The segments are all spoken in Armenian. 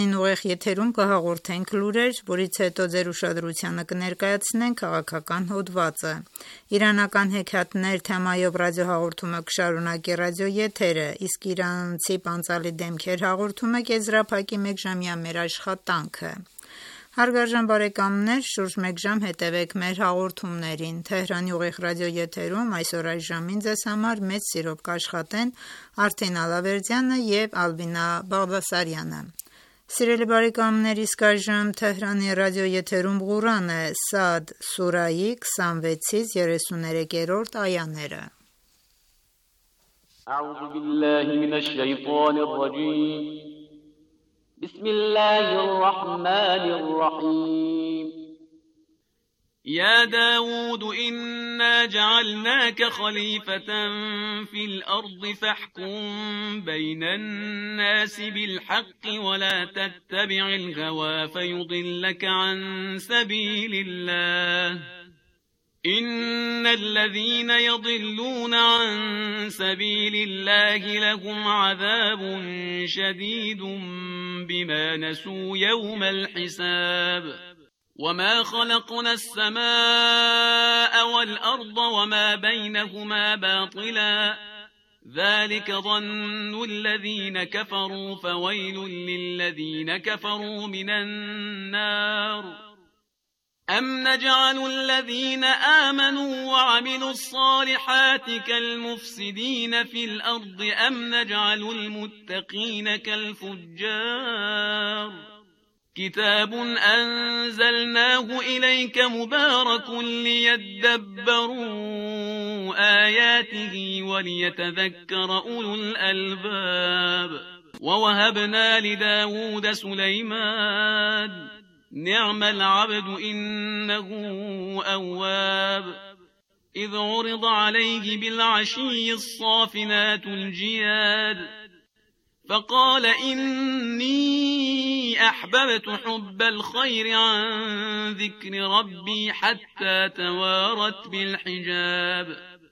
Ուղիղ եթերում կհաղորդենք լուրեր, որից հետո ձեր ուշադրությանը կներկայացնենք քաղաքական հոդվածը։ Իրանական հեքիաթներ թեմայով ռադիոհաղորդումը կշարունակի ռադիոեթերը, իսկ իրանցի պանծալի դեմքեր հաղորդումը կեզրափակի մեկժամյա մեր աշխատանքը։ Հարգարժան բարեկամներ, շուրջ մեկ ժամ հետևեք մեր հաղորդումներին։ Թեհրանի ուղիղ ռադիոեթերում այսօր այս ժամին ձեզ համար մեծ սիրով կաշխատեն Արթին Ալավերդյանը եւ Ալբինա Բաղդասարյանը։ Սիրելի բարեկամներ, իսկ այժմ Թեհրանի ռադիոեթերում Ղուրանը Սադ սուրայի 26-ից 33-րդ այաները։ أعوذ بالله من الشيطان الرجيم بسم الله الرحمن الرحيم يا داود إنا جعلناك خليفة في الأرض فاحكم بين الناس بالحق ولا تتبع الهوى فيضلك عن سبيل الله إن الذين يضلون عن سبيل الله لهم عذاب شديد بما نسوا يوم الحساب وما خلقنا السماء والأرض وما بينهما باطلا ذلك ظن الذين كفروا فويل للذين كفروا من النار أم نجعل الذين آمنوا وعملوا الصالحات كالمفسدين في الأرض أم نجعل المتقين كالفجار كتاب أنزلناه إليك مبارك ليدبروا آياته وليتذكر أولو الألباب ووهبنا لداود سليمان نعم العبد إنه أواب إذ عرض عليه بالعشي الصافنات الجياد فقال إني أحببت حب الخير عن ذكر ربي حتى توارت بالحجاب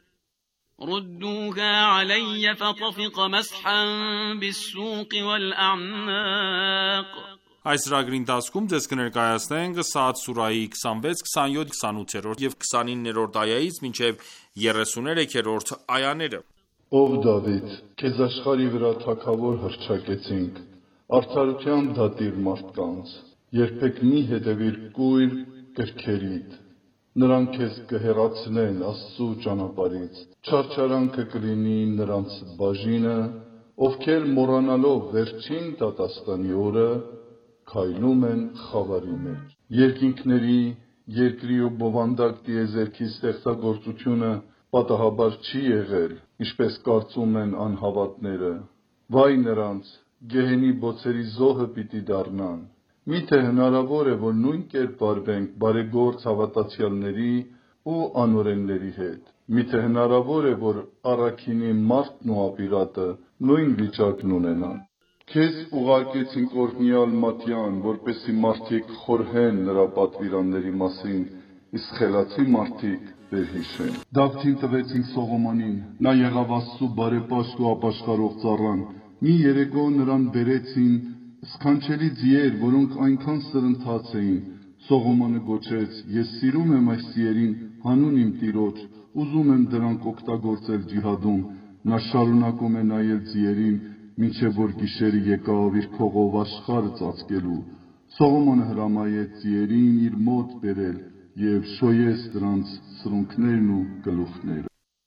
ردوها علي فطفق مسحا بالسوق والأعناق Այս ծրագրի ընթացքում ձեզ կներկայացնենք Սաադ սուրայի 26, 27, 28 և 29-րդ այայից մինչև 33-րդ այաները։ Ով Դավիթ, քեզ աշխարհի վրա թագավոր հռչակեցինք, արդարության դատիր մարդկանց, երբեք մի հետևիր կույր կրքերիդ, նրանք քեզ կհեռացնեն Աստծու ճանապարհից, չարչարանքը կլինի նրանց բաժինը, ովքեր մոռանալով վերջին դատաստանի օրը քայլում են խավարի մեջ։ Երկինքների, երկրի ու բովանդակ տիեզերքի ստեղծագործությունը պատահաբար չի եղել, ինչպես կարծում են անհավատները։ Վայ նրանց, գեհենի բոցերի զոհը պիտի դառնան։ Միթե հնարավոր է, որ նույն կերպ վարվենք բարեգործ հավատացյալների ու անօրենների հետ։ Միթե հնարավոր է, որ առաքինի մարդն ու ապիրատը նույն վիճակն ունենան։ Քեզ ուղարկեցինք օրհնյալ Մատյան, որպեսզի մարդիկ խորհեն նրա պատվիրանների մասին, իսկ խելացի մարդիկ վերհիշեն։ Դավթին տվեցինք Սողոմոնին, նա եղավ Աստծու բարեպաշտ ու ապաշխարող ծառան։ Մի երեկո նրան բերեցին սքանչելի ձիեր, որոնք այնքան սրընթաց էին։ Սողոմոնը գոչեց. Ես սիրում եմ այս ձիերին հանուն իմ Տիրոջ, ուզում եմ դրանք օգտագործել ջիհադում։ Նա շարունակում է նայել ձիերին, մինչև որ գիշերը եկավ իր փողով աշխարհը ծածկելու։ Սողոմոնը հրամայեց ձիերին իր մոտ բերել և շոյեց դրանց սրունքներն ու գլուխները։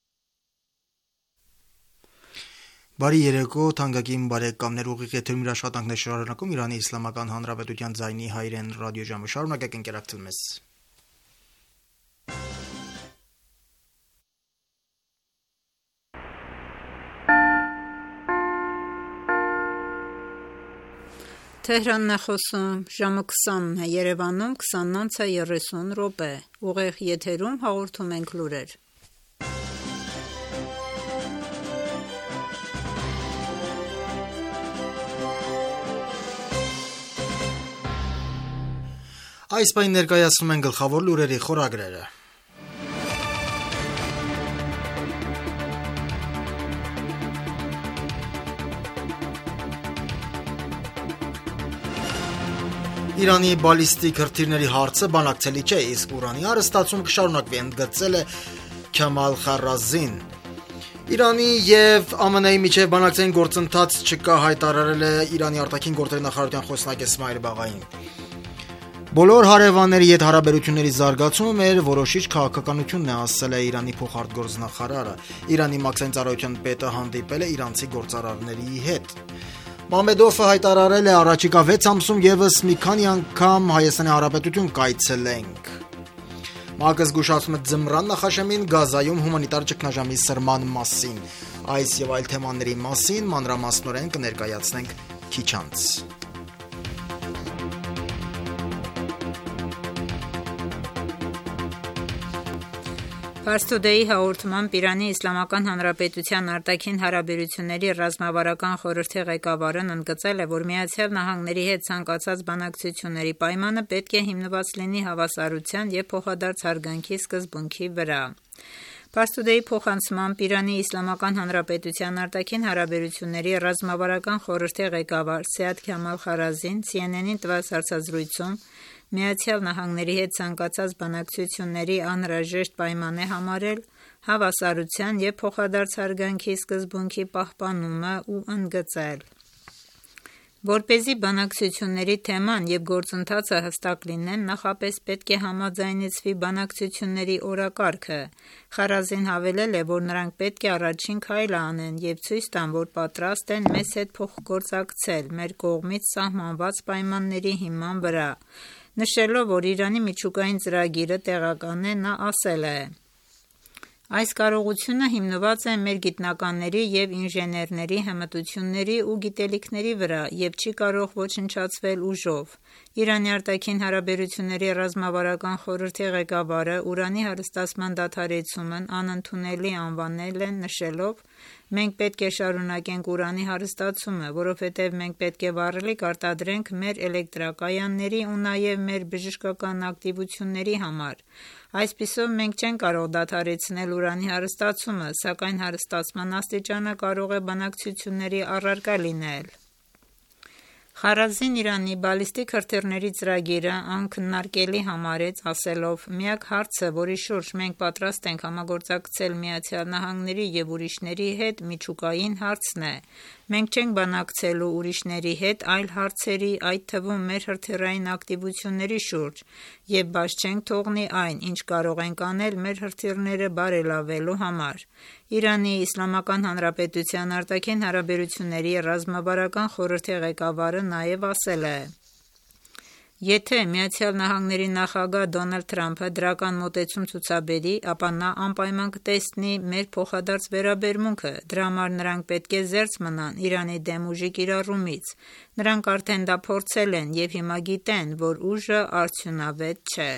Բարի երեկո, թանկագին բարեկամներ, ուղիղ եթերում իր աշխատանքն է շարունակում Իրանի Իսլամական Հանրապետության ձայնի հայրեն ռադիոժամը։ Շարունակեք ընկերակցել մեզ։ Թեհրանն է խոսում, ժամը 20-ն է, Երևանում 20:30 ուղիղ եթերում հաղորդում ենք լուրեր։ Այս պայն ներկայացնում են գլխավոր լուրերի խորագրերը։ Իրանի բալիստիկ հրթիռների հարցը բանակցելի չէ, իսկ ուրանի հարստացում կշարունակվի, ընդգծել է Քամալ Խարազին։ Իրանի եւ ԱՄՆ-ի միջև բանակցային գործընթաց չկա, հայտարարել է Իրանի արտաքին գործերի նախարարության խոսնակ Էսմայել Բաղային։ Բոլոր հարևանների հետ հարաբերությունների զարգացումը մեր որոշիչ քաղաքականությունն է, ասել է Իրանի փոխարտգործնախարարը։ Իրանի մաքսային ծառայության պետը հանդիպել է իրանցի գործարարների հետ։ Մամեդովը հայտարարել է առաջիկա 6 ամսում եւս մի քանի անգամ Հայաստանի Հանրապետություն կայցելենք։ ՄԱԿ-ը զգուշացնում է ձմռան նախաշեմին Գազայում հումանիտար ճգնաժամի սրման մասին։ Այս եւ այլ թեմաների մասին մանրամասնորեն կներկայացնենք քիչ անց։ Fars Today-ի հաղորդմամբ Իրանի Իսլամական Հանրապետության արտաքին հարաբերությունների ռազմավարական խորհրդի ղեկավարն ընդգծել է, որ Միացյալ Նահանգների հետ ցանկացած բանակցությունների պայմանը պետք է հիմնված լինի հավասարության եւ փոխադարձ հարգանքի սկզբունքի վրա։ Fars Today-ի փոխանցմամբ Իրանի Իսլամական Հանրապետության արտաքին հարաբերությունների ռազմավարական խորհրդի ղեկավար Սեյադ Քամալ Խարազին CNN-ին տված հարցազրույցում Միացյալ Նահանգների հետ ցանկացած բանակցությունների անհրաժեշտ պայման է համարել հավասարության եւ փոխադարձ հարգանքի սկզբունքի պահպանումը ու ընդգծել, որպեսզի բանակցությունների թեման եւ գործընթացը հստակ լինեն, նախապես պետք է համաձայնեցվի բանակցությունների օրակարգը։ Խարազին հավելել է, որ նրանք պետք է առաջին քայլը անեն եւ ցույց տան, որ պատրաստ են մեզ հետ փոխգործակցել մեր կողմից սահմանված պայմանների հիման վրա։ Նշելով, որ Իրանի միջուկային ծրագիրը տեղական է, նա ասել է. Այս կարողությունը հիմնված է մեր գիտնականների եւ ինժեներների հմտությունների ու գիտելիքների վրա եւ չի կարող ոչնչացվել ուժով։ Իրանի արտաքին հարաբերությունների ռազմավարական խորհրդի ղեկավարը ուրանի հարստացման դադարեցումն անընդունելի անվանել է, նշելով. Մենք պետք է շարունակենք ուրանի հարստացումը, որովհետև մենք պետք է վառելիք արտադրենք մեր էլեկտրակայանների ու նաև մեր բժշկական ակտիվությունների համար։ Այսպիսով մենք չենք կարող դադարեցնել ուրանի հարստացումը, սակայն հարստացման աստիճանը կարող է բանակցությունների առարկա լինել։ Խարազին Իրանի բալիստիկ հրթիռների ծրագիրը անքննարկելի համարեց, ասելով. «Միակ հարցը, որի շուրջ մենք պատրաստ ենք համագործակցել Միացյալ Նահանգների եւ ուրիշների հետ, միջուկային հարցն է։ Մենք չենք բանակցելու ուրիշների հետ այլ հարցերի, այդ թվում մեր հրթիռային ակտիվությունների շուրջ, եւ բաց չենք թողնի այն, ինչ կարող ենք անել մեր հրթիռները բարելավելու համար»։ Իրանի Իսլամական Հանրապետության արտաքին հարաբերությունների ռազմավարական խորհրդի ղեկավարը նաև ասել է. Եթե Միացյալ Նահանգների նախագահ Դոնալդ Թրամփը դրական մոտեցում ցուցաբերի, ապա նա անպայման կտեսնի մեր փոխադարձ վերաբերմունքը, դրա համար նրանք պետք է զերծ մնան Իրանի դեմ ուժի կիրառումից։ Նրանք արդեն դա փորձել են եւ հիմա գիտեն, որ ուժը արդյունավետ չէ։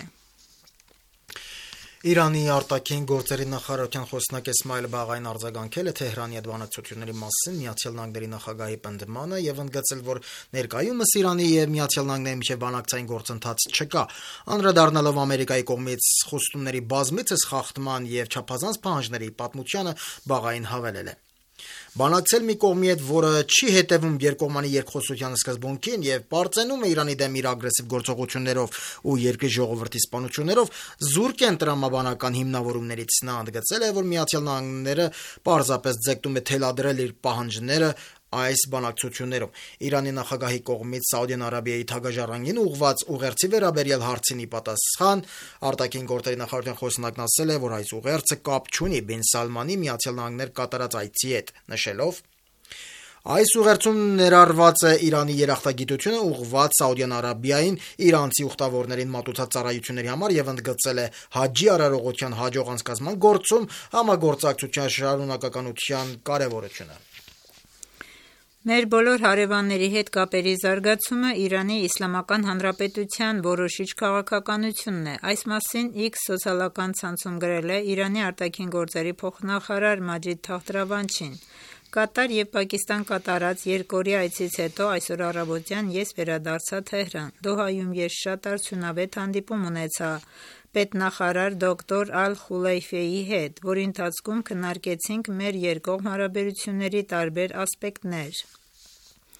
Իրանի արտաքին գործերի նախարարության խոսնակ Էսմայել Բաղային արձագանքել է Թեհրանի հետ բանակցությունների մասին Միացյալ Նահանգների նախագահի պնդմանը եւ ընդգծել, որ ներկայումս Իրանի եւ Միացյալ Նահանգների միջեւ բանակցային գործընթաց չկա, անդրադառնալով Ամերիկայի կողմից խոստումների բազմիցս խախտման եւ չափազանց պահանջների պատմությանը, Բաղային հավելել է. Բանակցել մի կողմի հետ, որը չի հետևում երկկողմանի երկխոսության սկզբունքին եւ պարծենում է Իրանի դեմ իր ագրեսիվ գործողություններով ու երկրի ժողովրդի սպանություններով, զուրկ են տրամաբանական հիմնավորումներից։ Նա ընդգծել է, որ Միացյալ Նահանգները պարզապես ձգտում է թելադրել իր պահանջները այս բանակցություններում։ Իրանի նախագահի կողմից Սաուդյան Արաբիայի թագաժառանգին ուղղված ուղերձի վերաբերյալ հարցին ի պատասխան արտաքին գործերի նախարարության խոսնակն ասել է, որ այս ուղերձը կապ չունի Բին Սալմանի Միացյալ Նահանգներ կատարած այցի հետ, նշելով. Այս ուղերձում ներառված է Իրանի երախտագիտությունը ուղղված Սաուդյան Արաբիային իրանցի ուխտավորներին մատուցած ծառայությունների համար եւ ընդգծել է հաջի արարողության հաջող անցկացման գործում համագործակցության շարունակականության կարեւորությունը։ Մեր բոլոր հարևանների հետ կապերի զարգացումը Իրանի Իսլամական Հանրապետության որոշիչ քաղաքականությունն է։ Այս մասին X սոցիալական ցանցում գրել է Իրանի արտաքին գործերի փոխնախարար Մաջիդ Թախտրավանչին։ Կատար եւ Պակիստան կատարած երկօրյա այցից հետո այսօր առավոտյան ես վերադարձա Թեհրան։ Դոհայում ես շատ արդյունավետ հանդիպում ունեցա պետնախարար դոկտոր Ալ-Խուլեյֆեի հետ, որի ընթացքում քննարկեցինք մեր երկկողմ հարաբերությունների տարբեր ասպեկտներ։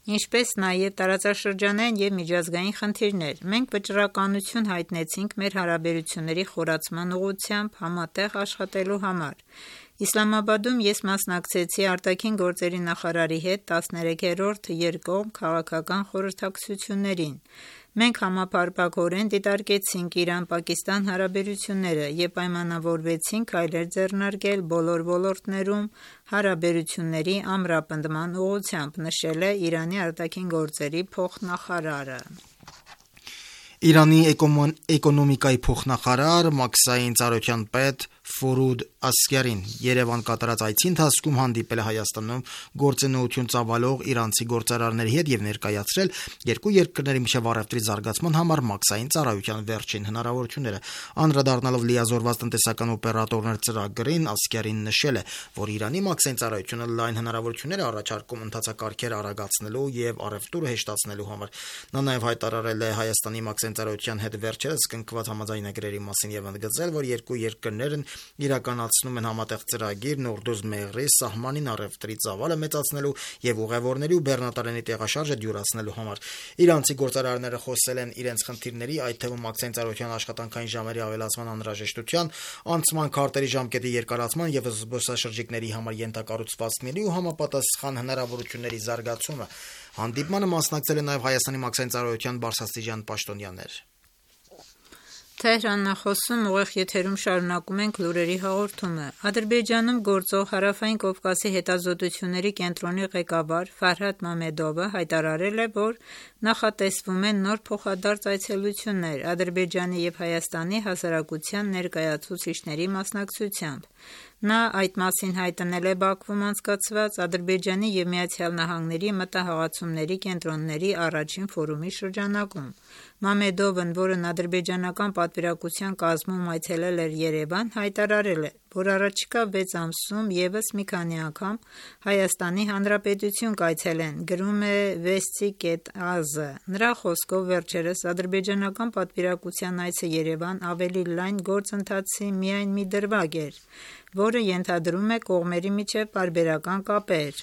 ինչպես նաև տարածաշրջանային և միջազգային խնդիրներ։ Մենք վճռականություն հայտնեցինք մեր հարաբերությունների խորացման ուղղությամբ համատեղ աշխատելու համար։ Իսլամաբադում ես մասնակցեցի արտաքին գործերի նախարարի հետ 13-րդ երկկողմ քաղաքական խորհրդակցություններին։ Մենք համապարփակորեն դիտարկեցինք Իրան-Պակիստան հարաբերությունները և պայմանավորվեցինք քայլեր ձեռնարկել բոլոր ոլորտներում հարաբերությունների ամրապնդման ուղղությամբ, նշել է Իրանի արտաքին գործերի փոխնախարարը։ Իրանի էկոնոմիկայի փոխնախարար, մաքսային ծառայության պետ Ֆորուդ Ասգարին Երևան կատարած այցի ընթացքում հանդիպել է Հայաստանում գործունեություն ծավալող իրանցի գործարարների հետ եւ ներկայացրել երկու երկրների միջև առևտրի զարգացման համար մաքսային ծառայության վերջին հնարավորությունները։ Անդրադառնալով լիազորված տնտեսական օպերատորներ ծրագրին, Ասգարին նշել է, որ Իրանի մաքսային ծառայությունը լայն հնարավորություններ է առաջարկում ընթացակարգերը արագացնելու եւ առևտուրը հեշտացնելու համար։ Նա նաեւ հայտարարել է Հայաստանի մաքսային ծառայության հետ վերջերս կնքված համաձայնագրերի մասին եւ ընդգծել, որ երկու երկրներն իրականացնում են համատեղ ծրագիր Նորդոզ Մեղրի սահմանին առևտրի ծավալը մեծացնելու եւ ուղևորների ու բեռնատարների տեղաշարժը դյուրացնելու համար։ Իրանցի գործարարները խոսել են իրենց խնդիրների, այդ թվում մաքսային ծառայության աշխատանքային ժամերի ավելացման անհրաժեշտության, անցման քարտերի ժամկետի երկարացման եւ զբոսաշրջիկների համար ենթակառուցվածքների ու համապատասխան հնարավորությունների զարգացումը։ Հանդիպմանը մասնակցել են նաեւ Հայաստանի մաքսային ծառայության բարձրաստիճան պաշտոնյաներ։ Թեհրանն է խոսում, ուղիղ եթերում շարունակում ենք լուրերի հաղորդումը։ Ադրբեջանում գործող Հարավային Կովկասի հետազոտությունների կենտրոնի ղեկավար Ֆարհադ Մամեդովը հայտարարել է, որ նախատեսվում են նոր փոխադարձ այցելություններ Ադրբեջանի եւ Հայաստանի հասարակության ներկայացուցիչների մասնակցությամբ։ Նա այդ մասին հայտնել է Բաքվում անցկացված Ադրբեջանի եւ Միացյալ Նահանգների մտահղացումների կենտրոնների առաջին ֆորումի շրջանակում։ Մամեդովն, որն ադրբեջանական պատվիրակության կազմում այցելել էր Երևան, հայտարարել է, որ առաջիկա 6 ամսում եւս մի քանի անգամ Հայաստանի Հանրապետություն կայցելեն, գրում է Vesti.az-ը։ Նրա խոսքով վերջերս ադրբեջանական պատվիրակության այցը Երևան ավելի լայն գործընթացի միայն մի դրվագ էր, որը ենթադրում է կողմերի միջև պարբերական կապեր։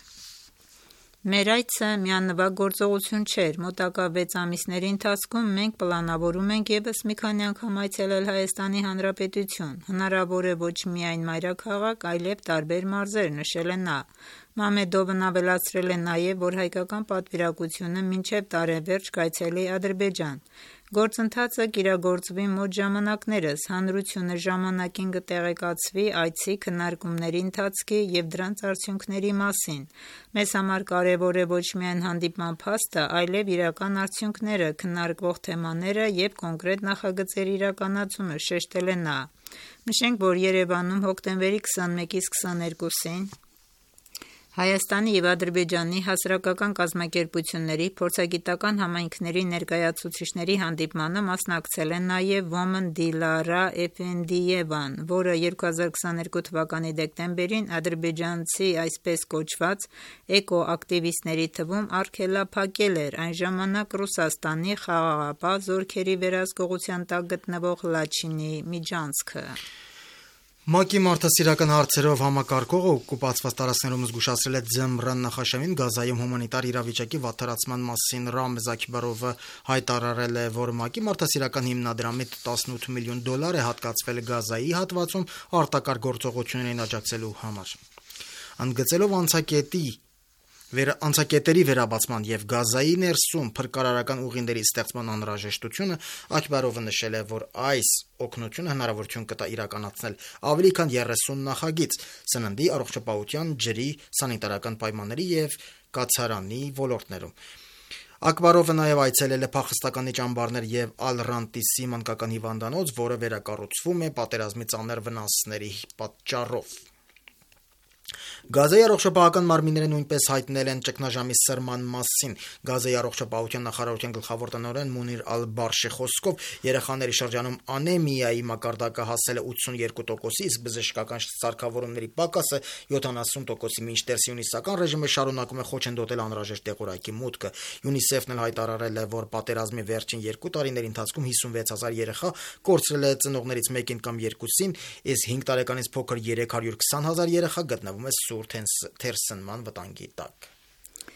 Մեր այցը միանվագ գործողություն չէր։ Մոտակա 6 ամիսների ընթացքում մենք պլանավորում ենք եւս մի քանի անգամ այցելել Հայաստանի Հանրապետություն։ Հնարավոր է ոչ միայն մայրաքաղաք, այլև տարբեր մարզեր, նշել է նա։ Մամեդովն ավելացրել է նաև, որ հայկական պատվիրակությունը մինչև տարեվերջ կայցելի Ադրբեջան։ Գործընթացը կիրագործվի մոտ ժամանակներս, հանրությունը ժամանակին կտեղեկացվի այցի քննարկումների ընթացքի եւ դրանց արդյունքների մասին։ Մեզ համար կարևոր է ոչ միայն հանդիպման փաստը, այլև իրական արդյունքները, քննարկվող թեմաները եւ կոնկրետ նախագծերի իրականացումը, շեշտել է նա։ Նշենք, որ Երևանում հոկտեմբերի 21-ից 22-ին Հայաստանի եւ Ադրբեջանի հասարակական կազմակերպությունների փորձագիտական համայնքների ներկայացուցիչների հանդիպմանը մասնակցել է նաեւ Women Dilara Efendiyevան, որը 2022 թվականի դեկտեմբերին ադրբեջանցի այսպես կոչված էկոակտիվիստների թվում արգելափակել էր այն ժամանակ Ռուսաստանի խաղաղապահ զորքերի վերահսկողության տակ գտնվող Լաչինի միջանցքը։ ՄԱԿ-ի մարդասիրական հարցերով համակարգողը օկուպացված տարածքներում զգուշացրել է Ձեմռան նախաշեմին Գազայում հումանիտար իրավիճակի վատթարացման մասին։ Ռամեզ Աքբարովը հայտարարել է, որ ՄԱԿ-ի մարդասիրական հիմնադրամի 18 միլիոն դոլար է հատկացվել Գազայի հատվածում արտակարգ գործողություններին աջակցելու համար։ Ընդգծելով անցակետերի վերաբացման եւ Գազայի ներսում փրկարարական ուղիների ստեղծման անհրաժեշտությունը, Աքբարովը նշել է, որ այս օգնությունը հնարավորություն կտա իրականացնել ավելի քան 30 նախագիծ սննդի, առողջապահության, ջրի, սանիտարական պայմանների եւ կացարանի ոլորտներում։ Աքբարովը նաև այցելել է փախստականի ճամբարներ եւ Ալ-Ռանտիսի մանկական հիվանդանոց, որը վերակառուցվում է պատերազմի ծանր վնասների պատճառով։ Գազայի առողջապահական մարմինները նույնպես հայտնել են ճգնաժամի սրման մասին։ Գազայի առողջապահության նախարարության գլխավոր տնօրեն Մունիր Ալ-Բարշի խոսքով երեխաների շրջանում անեմիայի մակարդակը հասել է 82%-ի, իսկ բժշկական սարքավորումների պակասը 70%-ի, մինչդեռ Սիոնիստական ռեժիմը շարունակում է խոչընդոտել անհրաժեշտ դեղորայքի մուտքը։ ՅՈՒՆԻՍԵՖ-ն էլ հայտարարել է, որ պատերազմի վերջին 2 տարիների ընթացքում 56000 երեխա կորցրել է ծնողներից մեկին կամ երկուսին, իսկ 5 տարեկանից փոքր 320,000 երեխա գտնվում է սուր թերսնման վտանգի տակ։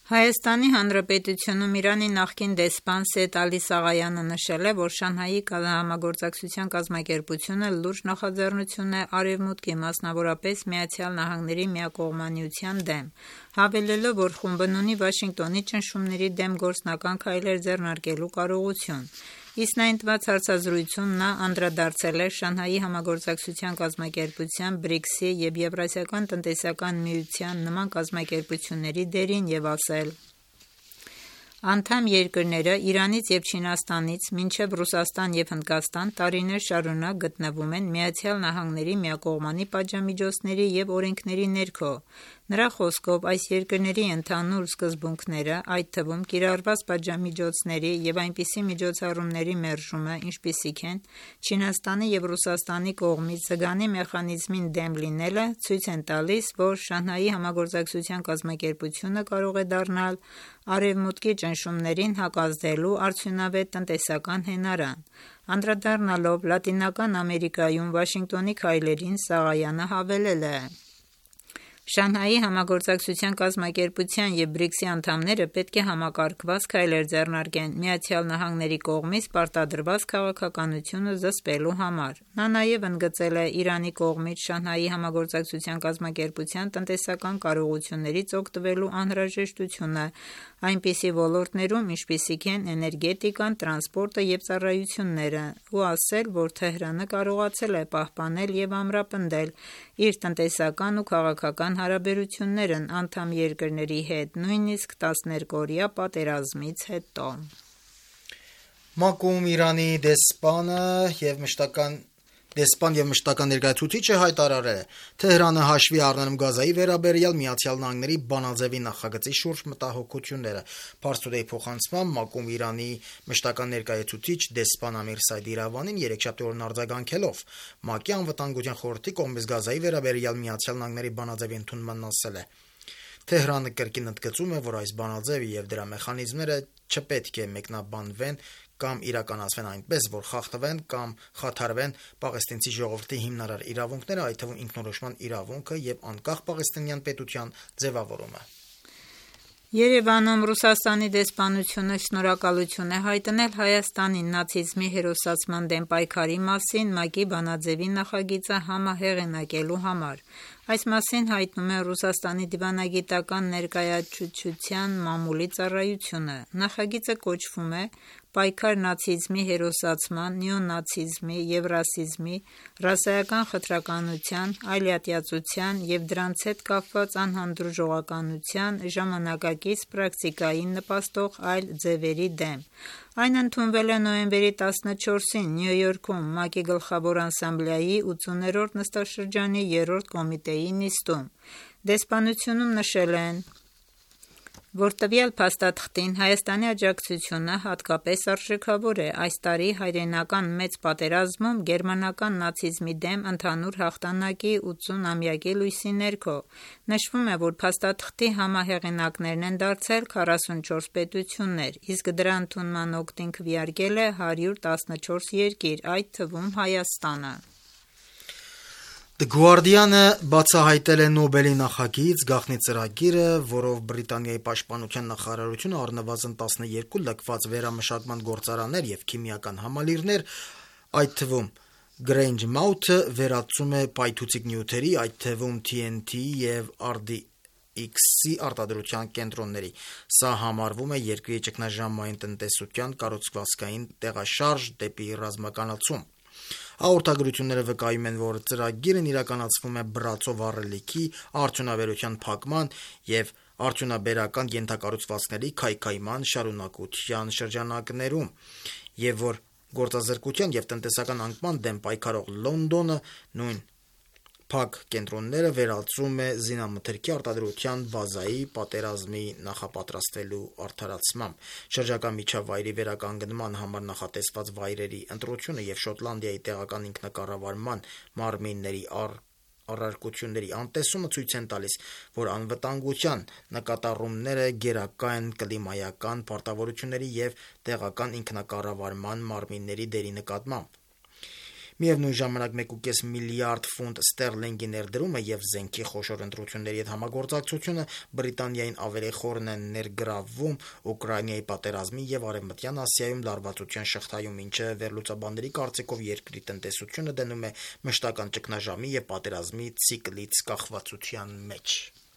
Հայաստանի Հանրապետությունում Իրանի նախկին դեսպան Սեյեդ Ալի Սաղայանը նշել է, որ Շանհայի համագործակցության կազմակերպությունը լուրջ նախաձեռնություն է Արևմուտքի, մասնավորապես ԱՄՆ-ի միակողմանիության դեմ, հավելելով, որ խումբն ունի Վաշինգտոնի ճնշումների դեմ գործնական քայլեր ձեռնարկելու կարողություն։ Իսկ նա ընդված հարցազրույցում նա անդրադարձել է Շանհայի համագործակցության կազմակերպության, BRICS-ի և Եվրասիական տնտեսական միության նման կազմակերպությունների դերին և ասել. Անդամ երկրները Իրանից և Չինաստանից մինչև Ռուսաստան և Հնդկաստան տարիներ շարունակ գտնվում են ԱՄՆ-ի միակողմանի պատժամիջոցների և օրենքների ներքո։ Նրա խոսքով այս երկրների ընդհանուր սկզբունքները, այդ թվում կիրառված պատժամիջոցների և այնպիսի միջոցառումների մերժումը, ինչպիսիք են Չինաստանի և Ռուսաստանի կողմից Զգանի մեխանիզմին դեմ լինելը, ցույց են տալիս, որ Շանհայի համագործակցության կազմակերպությունը կարող է դառնալ Արևմուտքի ճնշումներին հակազդելու արդյունավետ տնտեսական հենարան։ Անդրադառնալով Լատինական Ամերիկայում Վաշինգտոնի քայլերին, Սաղայանը հավելել է. Շանհայի համագործակցության կազմակերպության և BRICS-ի անդամները պետք է համակարգված քայլեր ձեռնարկեն ԱՄՆ-ի կողմից պարտադրված քաղաքականությունը զսպելու համար։ Նա նաև ընդգծել է Իրանի կողմից Շանհայի համագործակցության կազմակերպության տնտեսական կարողություններից օգտվելու անհրաժեշտությունը այնպիսի ոլորտներում, ինչպիսիք են էներգետիկան, տրանսպորտը և ծառայությունները, ու ասել, որ Թեհրանը կարողացել է պահպանել և ամրապնդել իր տնտեսական ու քաղաքական հարաբերություններն անդամ երկրների հետ, նույնիսկ 12-օրյա պատերազմից հետո։ ՄԱԿ-ում Իրանի դեսպան և մշտական ներկայացուցիչը հայտարարել է. Թեհրանը հաշվի առնելով Գազայի վերաբերյալ ԱՄՆ-ի բանաձևի նախագծի շուրջ մտահոգությունները։ Pars Today փոխանցմամբ ՄԱԿ-ում Իրանի մշտական ներկայացուցիչ դեսպան Ամիր Սայդ Իրավանին երեքշաբթի օրն արձագանքելով ՄԱԿ-ի անվտանգության խորհրդի կողմից Գազայի վերաբերյալ ԱՄՆ-ի բանաձևի ընդունմանն ասել է. Թեհրանը կրկին ընդգծում է, որ այս բանաձևը և դրա մեխանիզմները չպետք է մեկնաբանվեն կամ իրականացվեն այնպես, որ խախտվեն կամ խաթարվեն պաղեստինցի ժողովրդի հիմնարար իրավունքները, այդ թվում ինքնորոշման իրավունքը և անկախ պաղեստինյան պետության ձևավորումը։ Երևանում Ռուսաստանի դեսպանությունը շնորհակալություն է հայտնել Հայաստանին նացիզմի հերոսացման դեմ պայքարի մասին ՄԱԿ-ի բանաձևի նախագիծը համահեղինակելու համար։ Այս մասին հայտնում է Ռուսաստանի դիվանագիտական ներկայացուցչության մամուլի ծառայությունը։ Նախագիծը կոչվում է «Պայքար նացիզմի հերոսացման, նեոնացիզմի և ռասիզմի, ռասայական խտրականության, այլատյացության և դրանց հետ կապված անհանդուրժողականության ժամանակակից պրակտիկային նպաստող այլ ձևերի դեմ»։ Այն ընդունվել է նոյեմբերի 14-ին Նյու Յորքում ՄԱԿ-ի Գլխավոր ասամբլեայի 80-րդ նստաշրջանի 3-րդ կոմիտեի նիստում։ Դեսպանությունում նշել են, որ տվյալ փաստաթղթին Հայաստանի աջակցությունը հատկապես արժեքավոր է այս տարի հայրենական մեծ պատերազմում գերմանական նացիզմի դեմ ընդհանուր հաղթանակի 80-ամյակի լույսի ներքո։ Նշվում է, որ փաստաթղթի համահեղինակներն են դարձել 44 պետություններ, իսկ դրա ընդունման օգտին քվեարկել է 114 երկիր, այդ թվում Հայաստանը։ The Guardian-ը բացահայտել է Նոբելի նախագիծ գաղտնի ծրագիրը, որով Բրիտանիայի պաշտպանության նախարարությունը առնվազն 12 լքված վերամշակման գործարաններ և քիմիական համալիրներ, այդ թվում Grangemouth-ը վերածում է պայթուցիկ նյութերի, այդ թվում TNT և RDX-ի արտադրության կենտրոնների։ Սա համարվում է երկրի ճգնաժամային տնտեսության կառուցվածքային տեղաշարժ դեպի ռազմականացում։ Հաղորդագրությունները վկայում են, որ ծրագիրն իրականացվում է բռացո վառելիքի, արդյունաբերության փակման և արդյունաբերական ենթակառուցվածքների քայքայման շարունակության շրջանակներում, և որ գործազրկության և տնտեսական անկման դեմ պայքարող Լոնդոնը նույն փակ կենտրոնները վերածում է զինամթերքի արտադրության բազայի պատերազմի նախապատրաստվելու արդարացմամբ։ Շրջակա միջավայրի վերականգնման համար նախատեսված վայրերի ընտրությունը և Շոտլանդիայի տեղական ինքնակառավարման մարմինների առարկությունների անտեսումը ցույց են տալիս, որ անվտանգության նկատառումները գերակա են կլիմայական պարտավորությունների և տեղական ինքնակառավարման մարմինների դերի նկատմամբ։ Միևնույն ժամանակ 1.5 միլիարդ ֆունտ ստերլինգի ներդրումը եւ զենքի խոշոր ընտրությունների հետ համագործակցությունը Բրիտանիային ավելի խորն են ներգրավում Ուկրաինայի պատերազմի եւ Արևմտյան Ասիայում լարվածության շղթայում, ինչը վերլուծաբանների կարծիքով երկրի տնտեսությունը դնում է մշտական ճգնաժամի եւ պատերազմի ցիկլից կախվածության մեջ։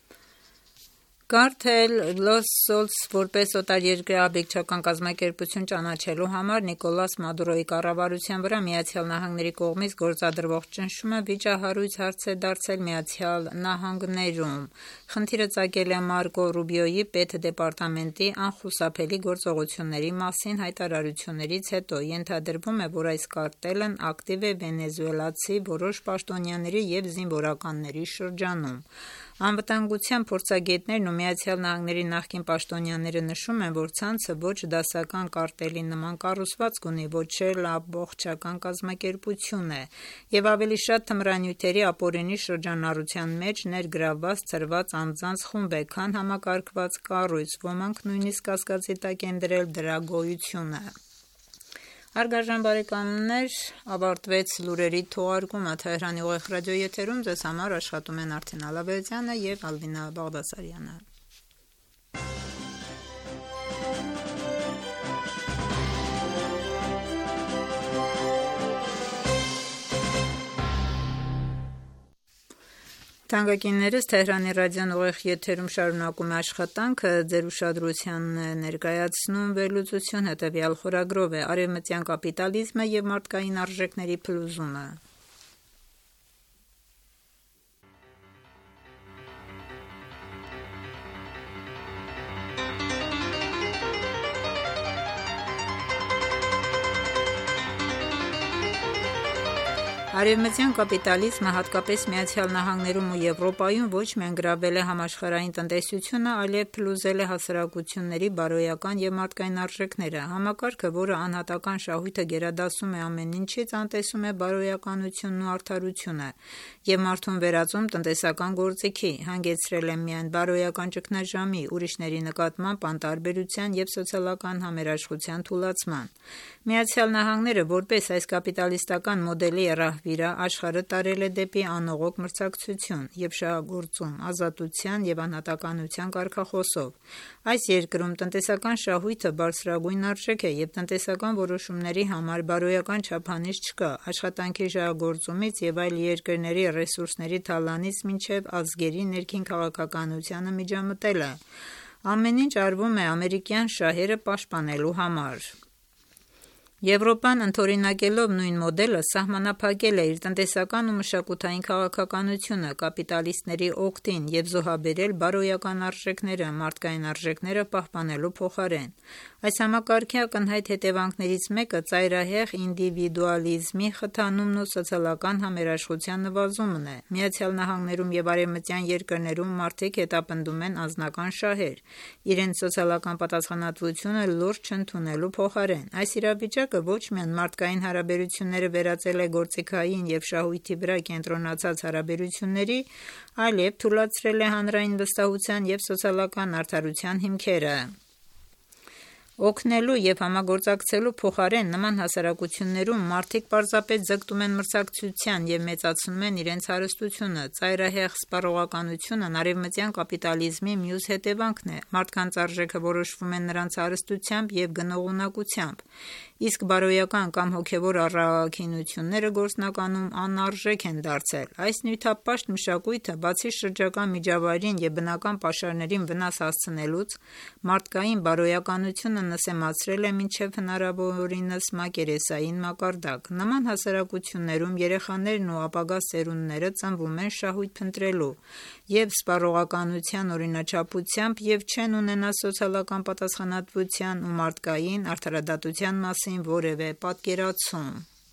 Կարթել Լոս որպես օտարերկրյա աբեկչական կազմակերպություն ճանաչելու համար Նիկոլաս Մադուրոյի կառավարության վրա Միացյալ Նահանգների կողմից գործադրվող ճնշումը վիճահարույց հարց է դարձել Միացյալ Նահանգներում։ Խնդիրը ծագել է Մարկո Ռուբիոյի պետդեպարտամենտի անխուսափելի գործողությունների մասին հայտարարություններից հետո։ Ենթադրվում է, որ այս կարտելն ակտիվ է վենեսուելացի որոշ պաշտոնյաների եւ զինվորականների շրջանում։ Անվտանգության փորձագետներն ու Միացյալ Նահանգների նախկին պաշտոնյաները նշում են, որ ցանցը ոչ դասական կարտելի նման կառուցվածք ունի, ոչ էլ ամբողջական կազմակերպություն է եւ ավելի շատ թմրանյութերի ապօրինի շրջանառության մեջ ներգրավված ծրված անձանց խումբ է, քան համակարգված կառույց, ոմանք նույնիսկ կասկածի տակ են դրել դրա գոյությունը։ Հարգարժան բարեկամներ, ավարտվեց լուրերի թողարկումը Թեհրանի ուղիղ ռադիոեթերում ձեզ համար աշխատում են Արթին Ալավերդյանը եւ Ալվինա Բաղդասարյանը։ Թանկագիններս Թեհրանի ռադիոն ուղիղ եթերում շարունակում է աշխատանքը, ձեր ուշադրության ներկայացնում վերլուծություն հետևյալ խորագրով է արևմտյան կապիտալիզմը եւ մարդկային արժեքների փլուզումը։ Արևմտյան կապիտալիզմը հատկապես Միացյալ Նահանգներում ու Եվրոպայում ոչ միայն գրավել է համաշխարհային տնտեսությունը, այլև փլուզել է հասարակությունների բարոյական եւ մարդկային արժեքները։ Համակարգը, որը անհատական շահույթը գերադասում է ամեն ինչից, անտեսում է բարոյականությունն ու արդարությունը եւ մարդուն վերածում տնտեսական գործիքի, հանգեցրել է միայն բարոյական ճգնաժամի, ուրիշների նկատմամբ անտարբերության եւ սոցիալական համերաշխության թուլացման։ Միացյալ Նահանգները, որպես այս կապիտալիստական մոդելի ռահվիրա, աշխարհը տարել է դեպի անողոք մրցակցություն եւ շահագործում, ազատության եւ անհատականության կարգախոսով։ Այս երկրում տնտեսական շահույթը բարձրագույն արժեք է եւ տնտեսական որոշումների համար բարոյական չափանիշ չկա, աշխատանքի շահագործումից եւ այլ երկրների ռեսուրսների թալանից մինչեւ ազգերի ներքին քաղաքականությանը միջամտելը։ Ամեն ինչ արվում է ամերիկյան շահերը պաշտպանելու համար։ Եվրոպան ընդօրինակելով նույն մոդելը սահմանափակել է իր տնտեսական ու մշակութային քաղաքականությունը կապիտալիստների օգտին եւ զոհաբերել բարոյական արժեքները, մարդկային արժեքները պահպանելու փոխարեն։ Այս համակարգի ակնհայտ հետևանքներից մեկը ծայրահեղ ինդիվիդուալիզմի խթանումն ու սոցիալական համերաշխության նվազումն է։ Միացյալ Նահանգներում եւ արևմտյան երկրներում մարդիկ հետապնդում են անձնական շահեր, իրենց սոցիալական պատասխանատվությունը լուրջ չընդունելու փոխարեն։ Այս իրավիճակը ոչ միայն մարդկային հարաբերությունները վերածել է գործիքային եւ շահույթի վրա կենտրոնացած հարաբերությունների, այլև թուլացրել է հանրային վստահության եւ սոցիալական արդարության հիմքերը։ Օգնելու եւ համագործակցելու փոխարեն նման հասարակություններում մարդիկ պարզապես ձգտում են մրցակցության եւ մեծացնում են իրենց հարստությունը։ Ծայրահեղ սպառողականությունն արևմտյան կապիտալիզմի մյուս հետևանքն է։ Մարդկանց արժեքը որոշվում է նրանց հարստությամբ եւ գնողունակությամբ, իսկ բարոյական կամ հոգեվոր առաքինությունները գործնականում անարժեք են դարձել։ Այս նյութապաշտ մշակույթը բացի շրջակա միջավայրին եւ բնական պաշարներին վնաս հասցնելուց, մարդկային բարոյականությունը նսեմացրել է մինչև հնարավորինս մակերեսային մակարդակ։ Նման հասարակություններում երեխաներն ու ապագա սերունդները ծնվում են շահույթ փնտրելու եւ սպառողականության օրինաչափությամբ եւ չեն ունենա սոցիալական պատասխանատվության ու մարդկային արդարադատության մասին որևէ պատկերացում։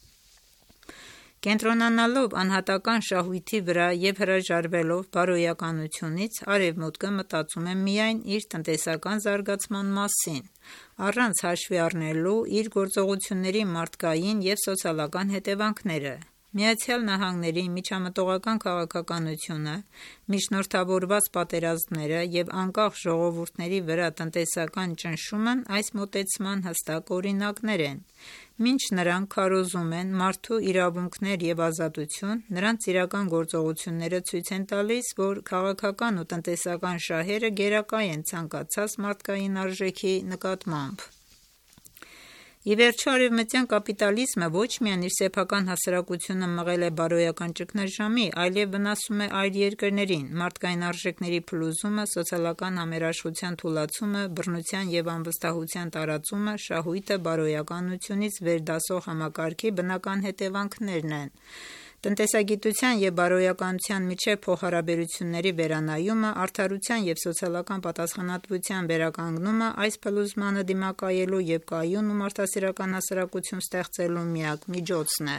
Կենտրոնանալով անհատական շահույթի վրա եւ հրաժարվելով բարոյականությունից, Արևմուտքը մտածում է միայն իր տնտեսական զարգացման մասին, առանց հաշվի առնելու իր գործողությունների մարդկային եւ սոցիալական հետևանքները։ Միացյալ Նահանգների միջամտողական քաղաքականությունը, միջնորդավորված պատերազմները և անկախ ժողովուրդների վրա տնտեսական ճնշումն այս մոտեցման հստակ օրինակներ են։ Մինչ նրանք քարոզում են մարդու իրավունքներ և ազատություն, նրանց իրական գործողությունները ցույց են տալիս, որ քաղաքական ու տնտեսական շահերը գերակա են ցանկացած մարդկային արժեքի նկատմամբ։ Ի վերջո, արևմտյան կապիտալիզմը ոչ միայն իր սեփական հասարակությունը մղել է բարոյական ճգնաժամի, այլև վնասում է այլ երկրներին։ Մարդկային արժեքների փլուզումը, սոցիալական համերաշխության թուլացումը, բռնության և անվստահության տարածումը, շահույթը բարոյականությունից վերդասող համակարգի բնական հետևանքներն են։ Տնտեսագիտության և բարոյականության միջև փոխհարաբերությունների վերանայումը, արդարության և սոցիալական պատասխանատվության վերականգնումը այս փլուզմանը դիմակայելու և կայուն ու մարդասիրական հասարակություն ստեղծելու միակ միջոցն է։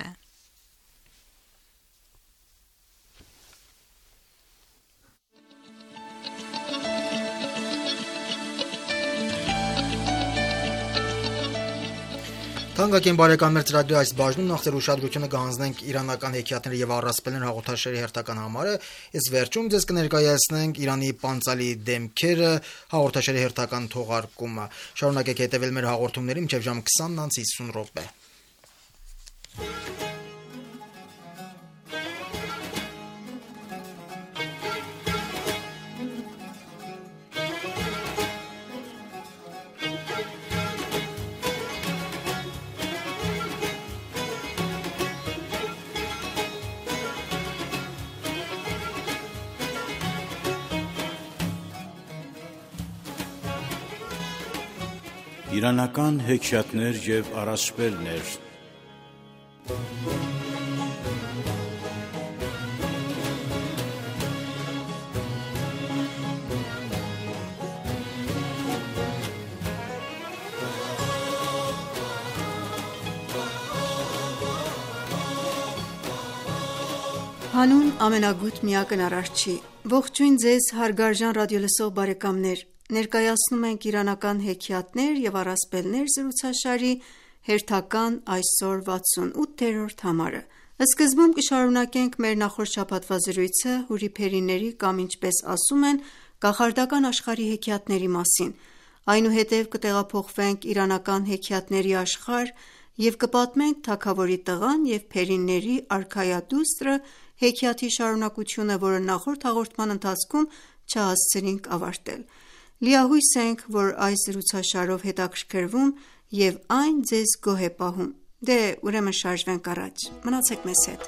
Թանկագին բարեկամներ, ռադիո այս բաժնում նախ ձեր ուշադրությունը կհանձնենք իրանական հեքիաթների եւ առասպելներ հաղորդաշարի հերթական համարը, իսկ վերջում ձեզ կներկայացնենք Իրանի պանծալի դեմքերը հաղորդաշարի հերթական թողարկումը։ Շարունակեք հետևել մեր հաղորդումներին մինչև ժամ 20:50 րոպե։ Իրանական հեքիաթներ և առասպելներ։ Հանուն ամենագութ միակն Արարչի։ Ողջույն ձեզ հարգարժան ռադիոլսող բարեկամներ։ Ներկայացնում ենք իրանական հեքիաթներ և առասպելներ զրուցաշարի հերթական այսօր 68-րդ համարը։ Սկզբում կշարունակենք մեր նախորդ շաբաթվա զրույցը հուրիփերիների կամ ինչպես ասում են կախարդական աշխարհի հեքիաթների մասին։ Այնուհետև կտեղափոխվենք իրանական հեքիաթների աշխարհ և կպատմենք թագավորի տղան և փերիների արքայադուստրը հեքիաթի շարունակությունը, որը նախորդ հաղորդման ընթացքում չհասցրինք ավարտել։ Լիահույս ենք, որ այս զրուցաշարով հետաքրքրվում և այն ձեզ գոհ է պահում։ Դե ուրեմն շարժվենք առաջ։ Մնացեք մեզ հետ։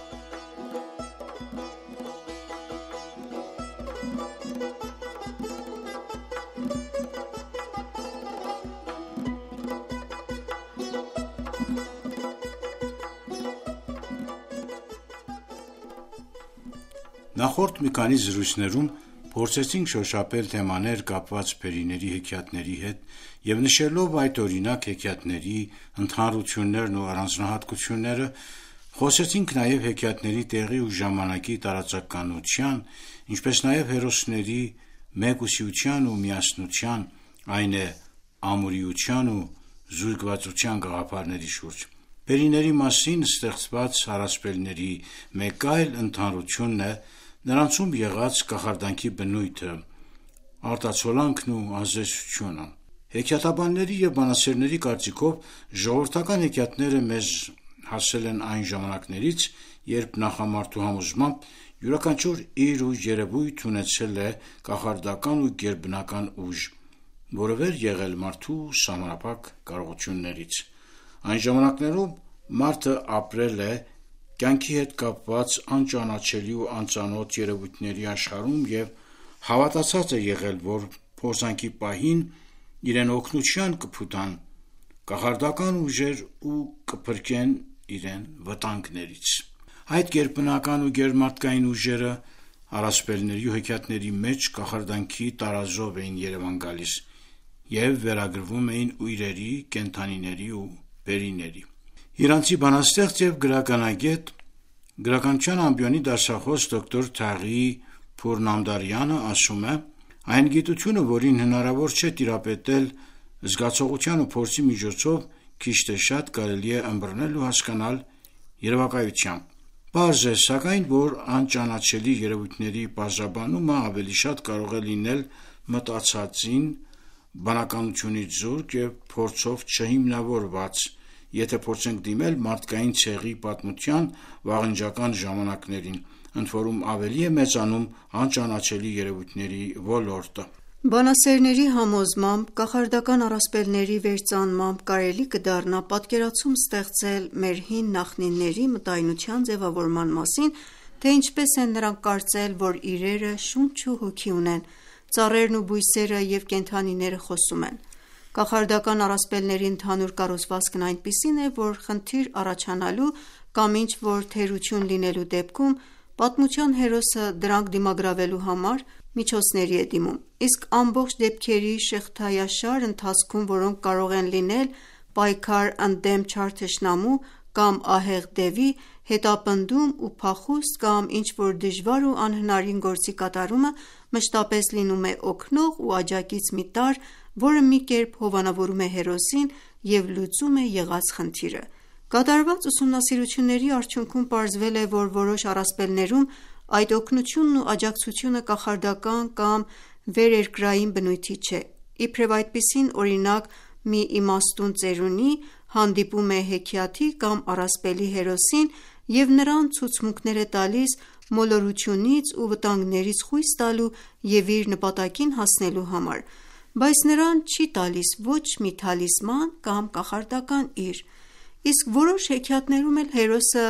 Նախորդ մի քանի զրույցներում փորձեցինք շոշափել թեմաներ կապված փերիների հեքիաթների հետ և նշելով այդ օրինակ հեքիաթների ընդհանրություններն ու առանձնահատկությունները, խոսեցինք նաև հեքիաթների տեղի ու ժամանակի տարածականության, ինչպես նաև հերոսների մեկուսիության ու միասնության, այն է ամուրիության ու զույգվածության գաղափարների շուրջ։ Փերիների մասին ստեղծված առասպելների մեկ այլ ընդհանրությունն է նրանցում եղած կախարդանքի բնույթը, արտացոլանքն ու ազդեցությունը։ Հեքիաթաբանների և բանասերների կարծիքով ժողովրդական հեքիաթները մեզ հասել են այն ժամանակներից, երբ նախամարդու համոզմամբ յուրաքանչյուր իր ու երևույթ ունեցել է կախարդական ու գերբնական ուժ, որը վեր եղել մարդու սահմանափակ կարողություններից։ Այն ժամանակներում մարդը ապրել է կյանքի հետ կապված անճանաչելի ու անծանոթ երևույթների աշխարհում և հավատացած է եղել, որ փորձանքի պահին իրեն օգնության կփութան կախարդական ուժեր ու կփրկեն իրեն վտանգներից։ Այդ գերբնական ու գերմարդկային ուժերը առասպելների ու հեքիաթների մեջ կախարդանքի տարազով էին երևան գալիս և վերագրվում էին իրերի, կենդանիների ու փերիների։ Իրանցի բանաստեղծ և գրականագետ, գրականության ամբիոնի դասախոս դոկտոր Թաղի Փուրնամդարյանը ասում է. այն գիտությունը, որին հնարավոր չէ տիրապետել զգացողության ու փորձի միջոցով, քիչ թե շատ կարելի է ըմբռնել ու հասկանալ երևակայությամբ։ Պարզ է, սակայն, որ անճանաչելի երևույթների բաժանումը ավելի շատ կարող է լինել մտածածին բանականությունից զուրկ և փորձով չհիմնավորված, եթե փորձենք դիմել մարդկային ցեղի պատմության վաղնջական ժամանակներին, ընդ որում ավելի է մեծանում անճանաչելի երևույթների ոլորտը։ Բանասերների համոզմամբ կախարդական առասպելների վերծանմամբ կարելի կդառնա պատկերացում ստեղծել մեր հին նախնիների մտայնության ձևավորման մասին, թե ինչպես են նրանք կարծել, որ իրերը շունչ ու հոգի ունեն, ծառերն ու բույսերը և կենդանիները խոսում են։ Կախարդական առասպելների ընդհանուր կառուցվածքն այնպիսին է, որ խնդիր առաջանալու կամ ինչ-որ թերություն լինելու դեպքում պատմության հերոսը դրանք դիմագրավելու համար միջոցների է դիմում, իսկ ամբողջ դեպքերի շղթայաշար ընթացքում, որոնք կարող են լինել պայքար ընդդեմ չար թշնամու կամ ահեղ դևի, հետապնդում ու փախուստ կամ ինչ-որ դժվար ու անհնարին գործի կատարումը մշտապես լինում է օգնող ու աջակից մի տարր, որը մի կերպ հովանավորում է հերոսին և լուծում է եղած խնդիրը։ Կատարված ուսումնասիրությունների արդյունքում պարզվել է, որ որոշ առասպելներում այդ օգնությունն ու աջակցությունը կախարդական կամ վերերկրային բնույթի չէ։ Իբրև այդպիսին, օրինակ, մի իմաստուն ծերունի հանդիպում է հեքիաթի կամ առասպելի հերոսին և նրան ցուցմունքներ է տալիս մոլորությունից ու վտանգներից խույս տալու և իր նպատակին հասնելու համար, բայց նրան չի տալիս ոչ մի թալիսման կամ կախարդական իր, իսկ որոշ հեքիաթներում էլ հերոսը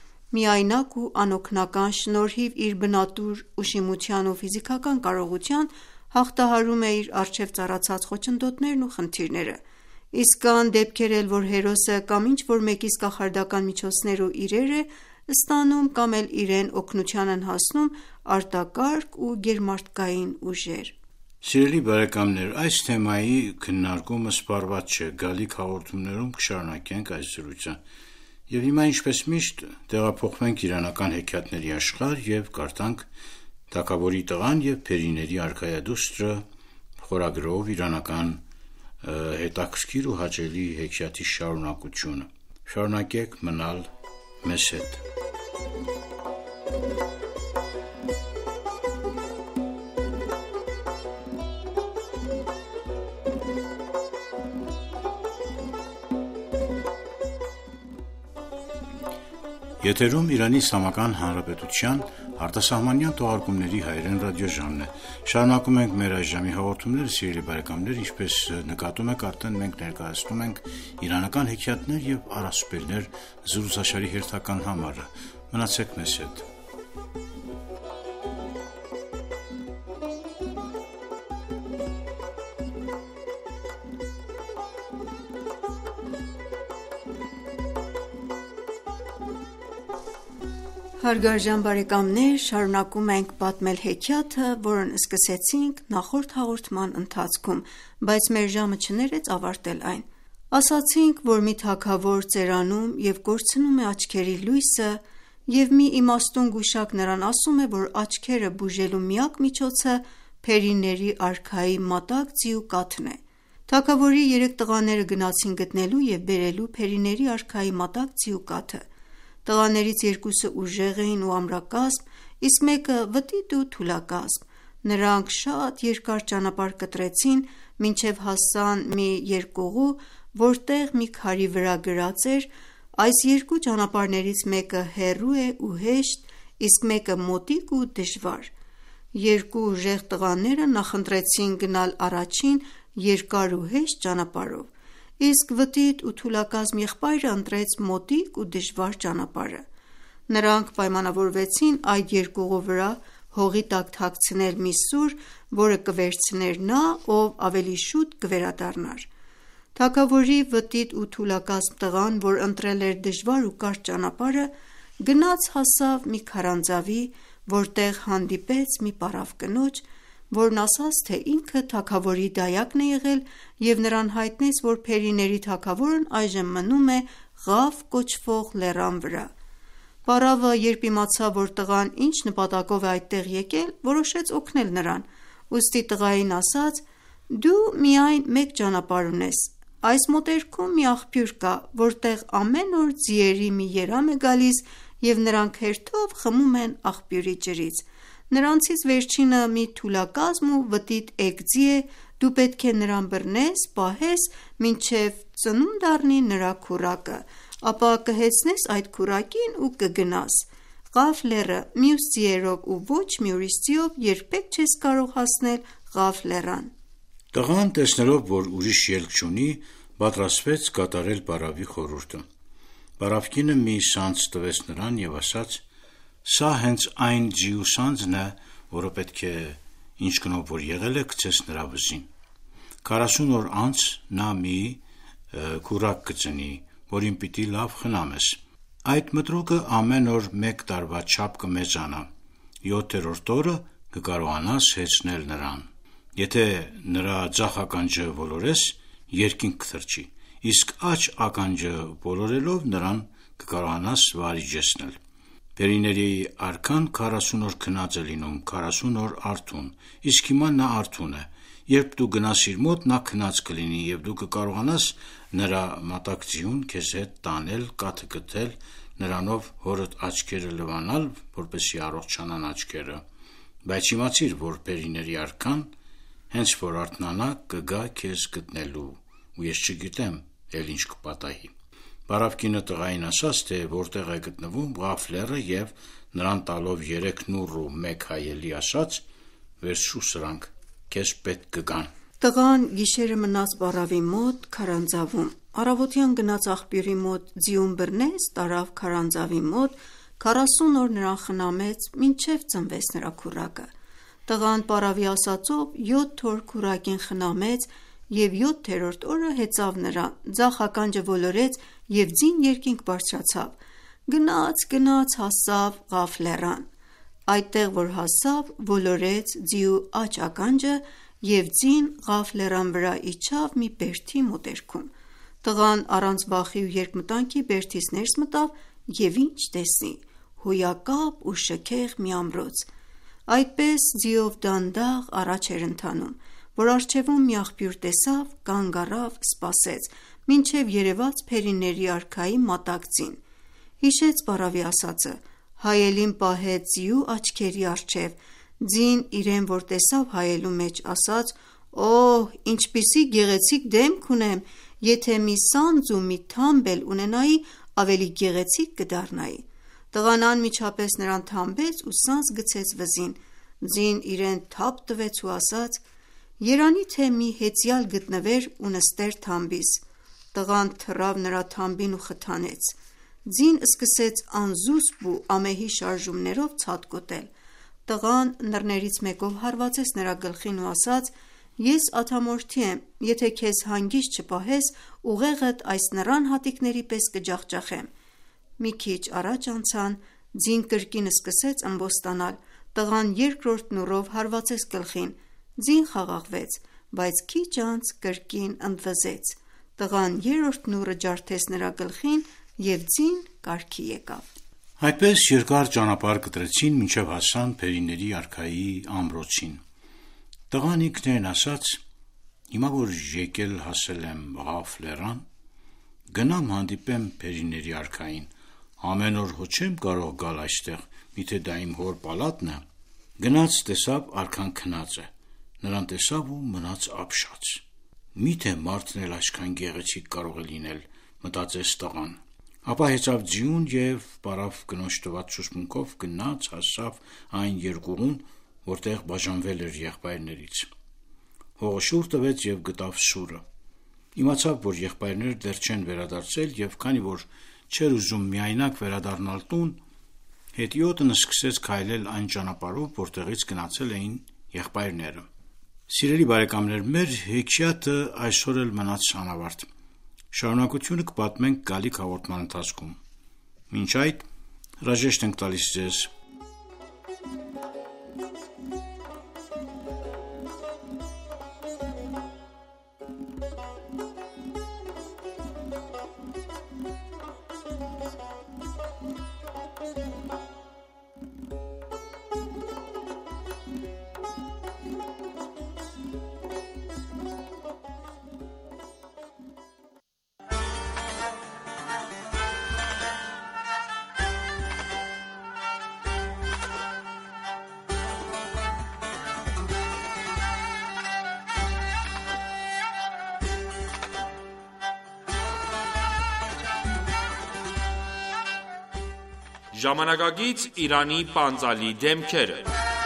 միայնակ ու անօգնական, շնորհիվ իր բնատուր ուշիմության ու ֆիզիկական կարողության, հաղթահարում է իր առջև ծառացած խոչընդոտներն ու խնդիրները։ Իսկ կան դեպքեր էլ, որ հերոսը կամ ինչ-որ մեկից կախարդական միջոցներ ու իրեր է ստանում կամ էլ իրեն օգնության են հասնում արտակարգ ու գերմարդկային ուժեր։ Սիրելի բարեկամներ, այս թեմայի քննարկումը սպառված չէ, գալիք հաղորդումներում կշարունակենք այս զրույցը։ Եվ հիմա, ինչպես միշտ, տեղափոխվենք իրանական հեքիաթների աշխարհ և կարդանք «Թագավորի տղան և Փերիների արքայադուստրը» խորագրով իրանական հետաքրքիր ու հաճելի հեքիաթի շարունակությունը։ Շարունակեք մնալ մեզ հետ։ Եթերում Իրանի Իսլամական Հանրապետության արտասահմանյան թողարկումների հայերեն ռադիոժամն է։ Շարունակում ենք մեր այժմի հաղորդումները, սիրելի բարեկամներ, ինչպես նկատում եք, արդեն մենք ներկայացնում ենք իրանական հեքիաթներ և առասպելներ զրուցաշարի հերթական համարը։ Մնացեք մեզ հետ։ Հարգարժան բարեկամներ, շարունակում ենք պատմել հեքիաթը, որն սկսեցինք նախորդ հաղորդման ընթացքում, բայց մեր ժամը չներեց ավարտել այն։ Ասացինք, որ մի թագավոր ծերանում և կորցնում է աչքերի լույսը, և մի իմաստուն գուշակ նրան ասում է, որ աչքերը բուժելու միակ միջոցը Փերիների արքայի մատակ ձիու կաթն է։ Թագավորի 3 տղաները գնացին գտնելու և բերելու Փերիների արքայի մատակ ձիու կաթը։ Տղաներից 2-ը ուժեղ էին ու ամրակազմ, իսկ մեկը վտիտ ու թուլակազմ։ Նրանք շատ երկար ճանապարհ կտրեցին, մինչև հասան մի երկուղու, որտեղ մի քարի վրա գրած էր. այս երկու ճանապարհներից մեկը հեռու է ու հեշտ, իսկ մեկը մոտիկ ու դժվար։ Երկու ուժեղ տղաները նախընտրեցին գնալ առաջին երկար ու հեշտ ճանապարհով, իսկ վտիտ ու թուլակազմ եղբայրը ընտրեց մոտիկ ու դժվար ճանապարհը։ Նրանք պայմանավորվեցին այդ երկուղու վրա հողի տակ թաքցնել մի սուր, որը կվերցներ նա, ով ավելի շուտ կվերադառնար։ Թագավորի վտիտ ու թուլակազմ տղան, որ ընտրել էր դժվար ու կարճ ճանապարհը, գնաց հասավ մի քարանձավի, որտեղ հանդիպեց մի պառավ կնոջ, որն ասաց, թե ինքը թագավորի դայակն է եղել և նրան հայտնեց, որ Փերիների թագավորն այժմ մնում է Ղաֆ կոչվող լեռան վրա։ Պառավը, երբ իմացավ, որ տղան ինչ նպատակով է այդտեղ եկել, որոշեց օգնել նրան, ուստի տղային ասաց. «Դու միայն մեկ ճանապարհ ունես։ Այս մոտերքում մի աղբյուր կա, որտեղ ամեն օր ձիերի մի երամ է գալիս և նրանք հերթով խմում են աղբյուրի ջրից: Նրանցից վերջինը մի թուլակազմ ու վտիտ էգձի է, դու պետք է նրան բռնես, պահես, մինչև ծնունդ առնի նրա քուռակը, ապա կհեծնես այդ քուռակին ու կգնաս: Ղավ լեռը մյուս ձիերով ու ոչ մի ուրիշ ձիով երբեք չես կարող հասնել Ղավ լեռան: Տղան, տեսնելով, որ ուրիշ ելք չունի, պատրաստվեց կատարել պարավի խորհուրդը: Պարավկինը մի սանձ տվեց նրան և ասաց. «Սա հենց այն ձիու սանձն է, որը պետք է ինչ գնով որ եղել է գցես նրա վզին: 40 օր անց նա մի քուռակ կծնի, որին պիտի լավ խնամես: Այդ մտրուկը ամեն օր մեկ տարվա չափ կմեծանա: 7-րդ օրը կկարողանաս հեծնել նրան: Եթե նրա ձախ ականջը ոլորես, երկինք կթռչի, իսկ աջ ականջը ոլորելով նրան կկարողանաս վարիջեցնել: Փերիների արքան 40 օր քնած է լինում, 40 օր արթուն: Իսկ հիմա նա արթուն է: Երբ դու գնաս իր մոտ, նա քնած կլինի և դու կկարողանաս նրա մատակձիուն քեզ հետ տանել, կաթը գտել, նրանով հորդ աչքերը լվանալ, որպեսզի առողջանան աչքերը: Բայց իմացիր, որ Փերիների արքան հենց որ արթնանա, կգա քեզ գտնելու ու ես չգիտեմ էլ ինչ կպատահի»: Պարավկինը տղային ասաց, թե որտեղ է գտնվում Ղավ լեռը և նրան տալով 3 նուռ ու 1 հայելի ասաց. «Վերցրու սրանք, քեզ պետք կգան»: Տղան գիշերը մնաց պարավի մոտ քարանձավում: Առավոտյան գնաց աղբյուրի մոտ ձիուն բռնեց, տարավ քարանձավի մոտ, 40 օր նրան խնամեց, մինչև ծնվեց նրա քուռակը: Տղան պարավի ասածով 7 օր քուռակին խնամեց և 7-րդ օրը հեծավ նրան, ձախ ականջը ոլորեց և ձին երկինք բարձրացավ: Գնաց հասավ Ղավ լեռան: Այդտեղ որ հասավ, ոլորեց ձիու աջ ականջը և ձին Ղավ լեռան վրա իջավ մի բերդի մոտերքում: Տղան առանց վախի ու երկմտանքի բերդից ներս մտավ և ինչ տեսնի, հոյակապ ու շքեղ մի ամրոց: Այդպես ձիով դանդաղ առաջ էր ընթանում, որ առջևում մի աղբյուր տեսավ, կանգ առավ, սպասեց, մինչև երեւաց Փերիների արքայի մատակձին: Հիշեց պարավի ասածը, հայելին պահեց ձիու աչքերի առջև: Ձին իրեն որ տեսավ հայելու մեջ, ասաց. «Օհ, ինչպիսի գեղեցիկ դեմք ունեմ, եթե մի սանձ ու մի թամբ էլ ունենայի, ավելի գեղեցիկ կդառնայի»: Տղան անմիջապես նրան թամբեց ու սանձ գցեց վզին: Ձին իրեն թափ տվեց ու ասաց. «Երանի թե մի հեծյալ գտնվեր ու նստեր թամբիս»: Տղան թռավ նրա թամբին ու խթանեց: Ձին սկսեց անզուսպ ու ամեհի շարժումներով ցատկոտել: Տղան նռներից մեկով հարվածեց նրա գլխին ու ասաց. «Ես ադամորդի եմ, եթե քեզ հանգիստ չպահես, ուղեղդ այս նռան հատիկների պես կջախջախեմ»: Մի քիչ առաջ անցան, ձին կրկին սկսեց ըմբոստանալ: Տղան երկրորդ նուռով հարվածեց գլխին: Ձին խաղաղվեց, բայց քիչ անց կրկին ընդվզեց: Տղան երրորդ նուռը ջարդեց նրա գլխին և ձին կարգի եկավ: Այդպես երկար ճանապարհ կտրեցին, մինչև հասան Փերիների արքայի ամրոցին: Տղան ինքն իրեն ասաց. «Հիմա որ եկել հասել եմ Ղավ լեռան, գնամ հանդիպեմ Փերիների արքային: Ամեն օր հո չեմ կարող գալ այստեղ, միթե դա իմ հոր պալատն է»: Գնաց տեսավ արքան քնած է: Նրան տեսավ ու մնաց ապշած: «Միթե մարդն էլ այսքան գեղեցիկ կարող է լինել», մտածեց տղան: Ապա հեծավ ձիուն և պարավ կնոջ տված ցուցմունքով գնաց հասավ այն երկուղուն, որտեղ բաժանվել էր եղբայրներից: Հողը շուռ տվեց և գտավ սուրը: Իմացավ, որ եղբայրները դեռ չեն վերադարձել և քանի որ չէր ուզում միայնակ վերադառնալ տուն, հետիոտն սկսեց քայլել այն ճանապարհով, որտեղից գնացել էին եղբայրները: Սիրելի բարեկամներ, մեր հեքիաթը այսօր էլ մնաց անավարտ: Շարունակությունը կպատմենք գալիք հաղորդման ընթացքում: Մինչ այդ հրաժեշտ ենք տալիս ձեզ: Ժամանակակից Իրանի պանծալի դեմքերը։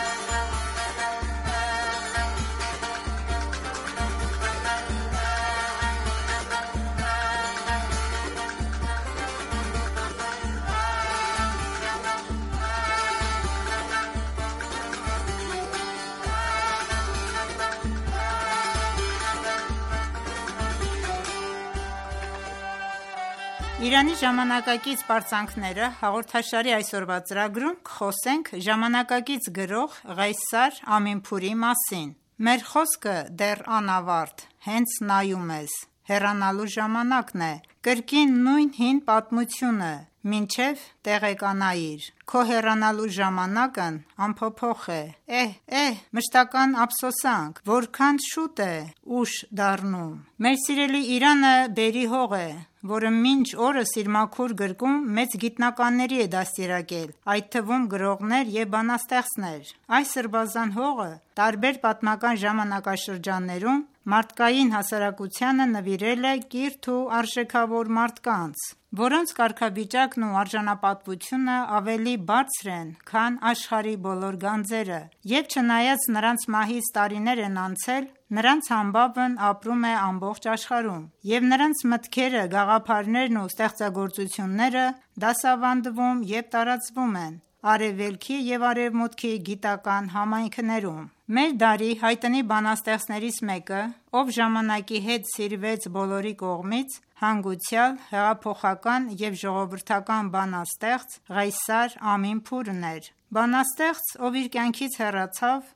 Իրանի ժամանակակից պարծանքները հաղորդաշարի այսօրվա ծրագրում կխոսենք ժամանակակից գրող Ղեյսար Ամինփուրի մասին։ Մեր խոսքը դեռ անավարտ, հենց նայում ես, հեռանալու ժամանակն է, կրկին նույն հին պատմությունը, մինչև տեղեկանայիր, քո հեռանալու ժամանակն անփոփոխ է, մշտական ափսոսանք, որքան շուտ է ուշ դառնում։ Մեր սիրելի Իրանը բերի հող է, որը մինչ օրս իր մաքուր գրկում մեծ գիտնականների է դաստիարակել, այդ թվում գրողներ և բանաստեղծներ։ Այս սրբազան հողը տարբեր պատմական ժամանակաշրջաններում մարդկային հասարակությանը նվիրել է կիրթ ու արժեքավոր մարդկանց, որոնց կարգավիճակն ու արժանապատվությունը ավելի բարձր են, քան աշխարհի բոլոր գանձերը, և չնայած նրանց մահից տարիներ են անցել, նրանց համբավն ապրում է ամբողջ աշխարհում, և նրանց մտքերը, գաղափարներն ու ստեղծագործությունները դասավանդվում և տարածվում են արևելքի և արևմուտքի գիտական համայնքներում։ Մեր դարի հայտնի բանաստեղծներից մեկը, ով ժամանակի հետ սիրվեց բոլորի կողմից, հանգուցյալ, հեղափոխական և ժողովրդական բանաստեղծ Ղեյսար Ամինփուրն էր։ Բանաստեղծ, ով իր կյանքից հեռացավ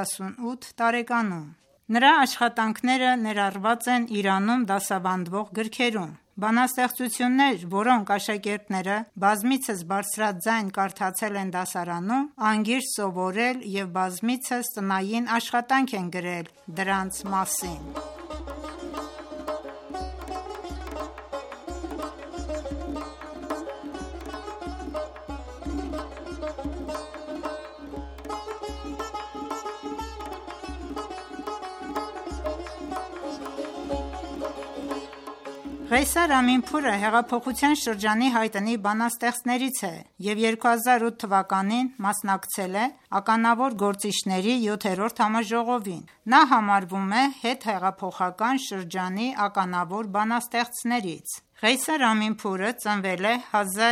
48 տարեկանում։ Նրա աշխատանքները ներառված են Իրանում դասավանդվող գրքերում։ Բանաստեղծություններ, որոնք աշակերտները բազմիցս բարձրաձայն կարդացել են դասարանում, անգիրս սովորել և բազմիցս տնային աշխատանք են գրել դրանց մասին։ Ղեյսար Ամինփուրը հեղափոխության շրջանի հայտնի բանաստեղծներից է և 2008 թվականին մասնակցել է ականավոր գործիչների 7-րդ համաժողովին։ Նա համարվում է հետհեղափոխական շրջանի ականավոր բանաստեղծներից։ Ղեյսար Ամինփուրը ծնվել է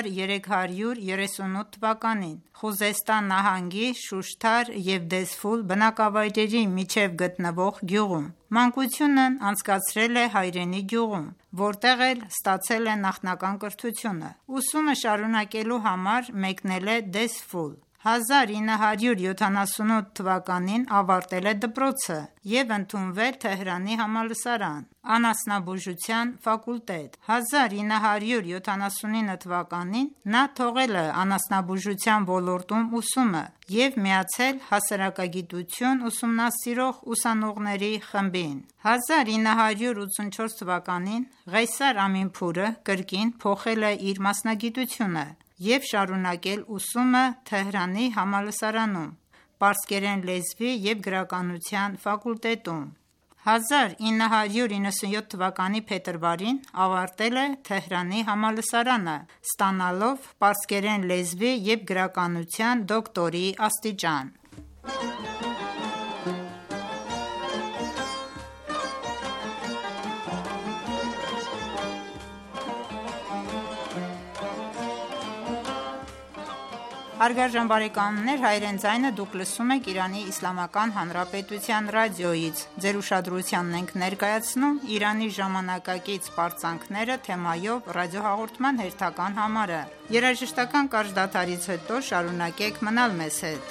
1338 թվականին Խուզեստան նահանգի Շուշթար և Դեզֆուլ բնակավայրերի միջև գտնվող գյուղում։ Մանկությունն անցկացրել է հայրենի գյուղում, որտեղ էլ ստացել է նախնական կրթությունը։ Ուսումը շարունակելու համար մեկնել է Դեզֆուլ։ 1978 թվականին ավարտել է դպրոցը և ընդունվել Թեհրանի համալսարան, անասնաբուժության ֆակուլտետ։ 1979 թվականին նա թողել է անասնաբուժության ոլորտում ուսումը և միացել հասարակագիտություն ուսումնասիրող ուսանողների խմբին։ 1984 թվականին Ղեյսար Ամինփուրը կրկին փոխել է իր մասնագիտությունը և շարունակել ուսումը Թեհրանի համալսարանում, պարսկերեն լեզվի և գրականության ֆակուլտետում։ 1997 թվականի փետրվարին ավարտել է Թեհրանի համալսարանը, ստանալով պարսկերեն լեզվի և գրականության դոկտորի աստիճան։ Հարգարժան բարեկամներ, հայրեն ձայնը դուք լսում եք Իրանի Իսլամական Հանրապետության ռադիոյից։ Ձեր ուշադրությանն ենք ներկայացնում Իրանի ժամանակակից պարծանքները թեմայով ռադիոհաղորդման հերթական համարը։ Երաժշտական կարճ դադարից հետո շարունակեք մնալ մեզ հետ։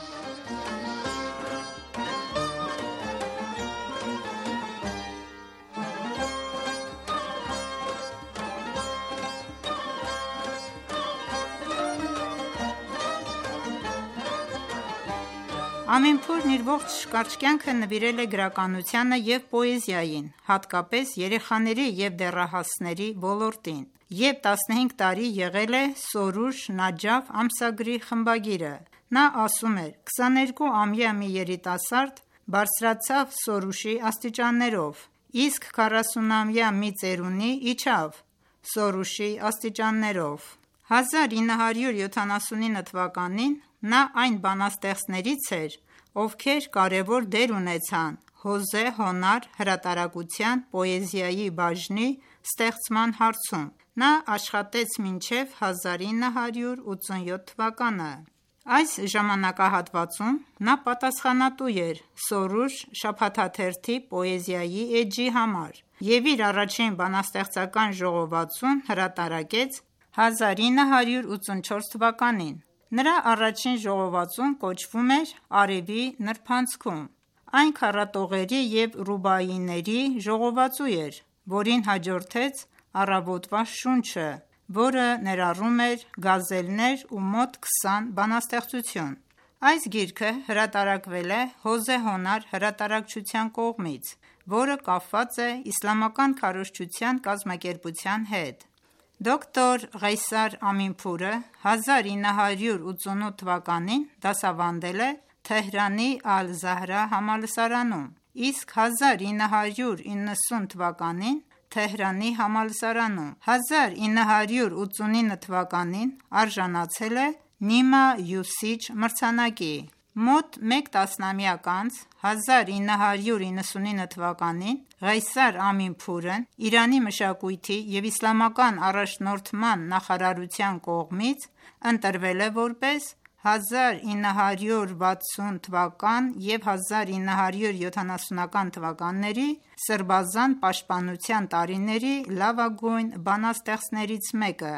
Ամինփուրն իր ողջ կարճ կյանքը նվիրել է գրականությանը և պոեզիային, հատկապես երեխաների և դեռահասների ոլորտին, և 15 տարի եղել է Սորուշ Նաջաֆ ամսագրի խմբագիրը։ Նա ասում էր. 22-ամյա մի երիտասարդ բարձրացավ Սորուշի աստիճաններով, իսկ 40-ամյա մի ծերունի իջավ Սորուշի աստիճաններով։ 1979 թվականին նա այն բանաստեղծներից էր, ովքեր կարևոր դեր ունեցան Հոզե Հոնար հրատարակության պոեզիայի բաժնի ստեղծման հարցում։ Նա աշխատեց մինչև 1987 թվականը։ Այս ժամանակահատվածում նա պատասխանատու էր Սորուշ շաբաթաթերթի պոեզիայի էջի համար և իր առաջին բանաստեղծական ժողովածուն հրատարակեց 1984 թվականին։ Նրա առաջին ժողովածուն կոչվում էր «Արևի նրբանցքում»։ Այն քառատողերի և ռուբայիների ժողովածու էր, որին հաջորդեց «Առավոտվա շունչը», որը ներառում էր գազելներ ու մոտ 20 բանաստեղծություն։ Այս գիրքը հրատարակվել է Հոզե Հոնար հրատարակչության կողմից, որը կապված է իսլամական քարոզչության կազմակերպության հետ։ Դոկտոր Ղեյսար Ամինփուրը 1988 թվականին դասավանդել է Թեհրանի Ալ-Զահրա համալսարանում, իսկ 1990 թվականին Թեհրանի համալսարանում, 1989 թվականին արժանացել է Նիմա Յուսիչ մրցանակի։ Մոտ մեկ տասնամյակ անց, 1999 թվականին Ղեյսար Ամինփուրն Իրանի մշակույթի և իսլամական առաջնորդման նախարարության կողմից ընտրվել է որպես 1960 թվական և 1970 թվականների սրբազան պաշտպանության տարիների լավագույն բանաստեղծներից մեկը։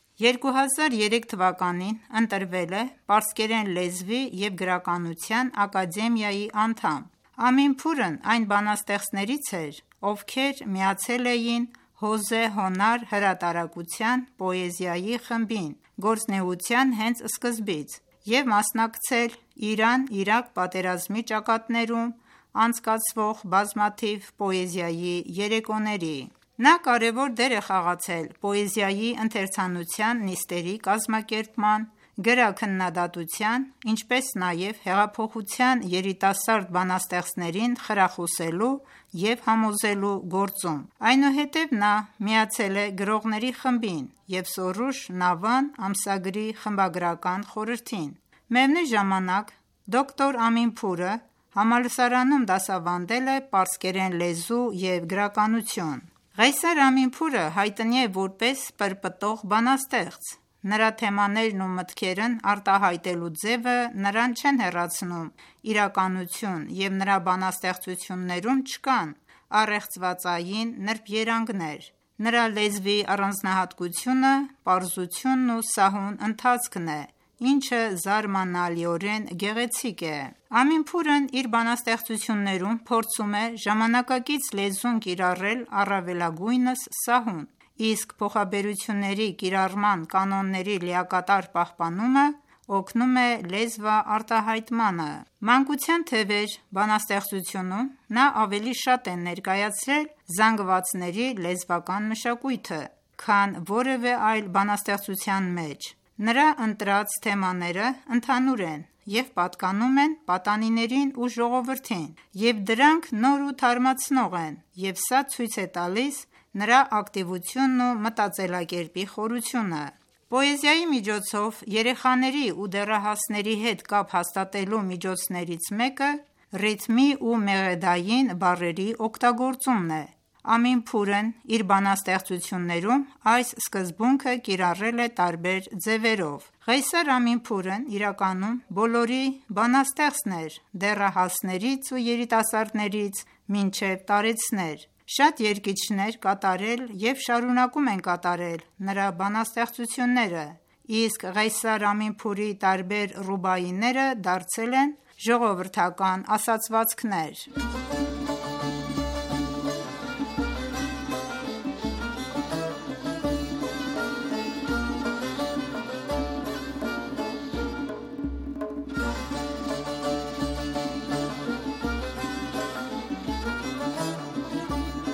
2003 թվականին ընտրվել է պարսկերեն լեզվի և գրականության ակադեմիայի անդամ։ Ամինփուրն այն բանաստեղծներից էր, ովքեր միացել էին Հոզե Հոնար հրատարակության պոեզիայի խմբին գործունեության հենց սկզբից և մասնակցել Իրան-Իրաք պատերազմի ճակատներում անցկացվող բազմաթիվ պոեզիայի երեկոների։ Նա կարևոր դեր է խաղացել պոեզիայի ընթերցանության նիստերի կազմակերպման, գրաքննադատության, ինչպես նաև հեղափոխության երիտասարդ բանաստեղծներին խրախուսելու և համոզելու գործում։ Այնուհետև նա միացել է գրողների խմբին և Սորուշ Նավան ամսագրի խմբագրական խորհրդին։ Միևնույն ժամանակ դոկտոր Ամինփուրը համալսարանում դասավանդել է պարսկերեն լեզու և գրականություն։ Ղեյսար Ամինփուրը հայտնի է որպես պրպտող բանաստեղծ։ Նրա թեմաներն ու մտքերն արտահայտելու ձևը նրան չեն հեռացնում իրականություն և նրա բանաստեղծություններում չկան առեղծվածային նրբերանգներ։ Նրա լեզվի առանձնահատկությունը պարզությունն ու սահուն ընթացքն է, ինչը զարմանալիորեն գեղեցիկ է։ Ամինփուրն իր բանաստեղծություններում փորձում է ժամանակակից լեզուն կիրառել առավելագույնս սահուն, իսկ փոխաբերությունների կիրառման կանոնների լիակատար պահպանումը օգնում է լեզվաարտահայտմանը։ Մանկության թևեր բանաստեղծությունում նա ավելի շատ է ներկայացրել զանգվածների լեզվական մշակույթը, քան որևէ այլ բանաստեղծության մեջ։ Նրա ընտրած թեմաները ընդհանուր են և պատկանում են պատանիներին ու ժողովրդին, և դրանք նոր ու թարմացնող են, և սա ցույց է տալիս նրա ակտիվությունն ու մտածելակերպի խորությունը։ Պոեզիայի միջոցով երեխաների ու դեռահասների հետ կապ հաստատելու միջոցներից մեկը ռիթմի ու մեղեդային բառերի օգտագործումն է։ Ամինփուրն իր բանաստեղծություններում այս սկզբունքը կիրառել է տարբեր ձևերով։ Ղեյսար Ամինփուրն իրականում բոլորի բանաստեղծն էր՝ դեռահասներից ու երիտասարդներից մինչև տարեցներ։ Շատ երգիչներ կատարել և շարունակում են կատարել նրա բանաստեղծությունները, իսկ Ղեյսար Ամինփուրի տարբեր ռուբայիները դարձել են ժողովրդական ասացվածքներ։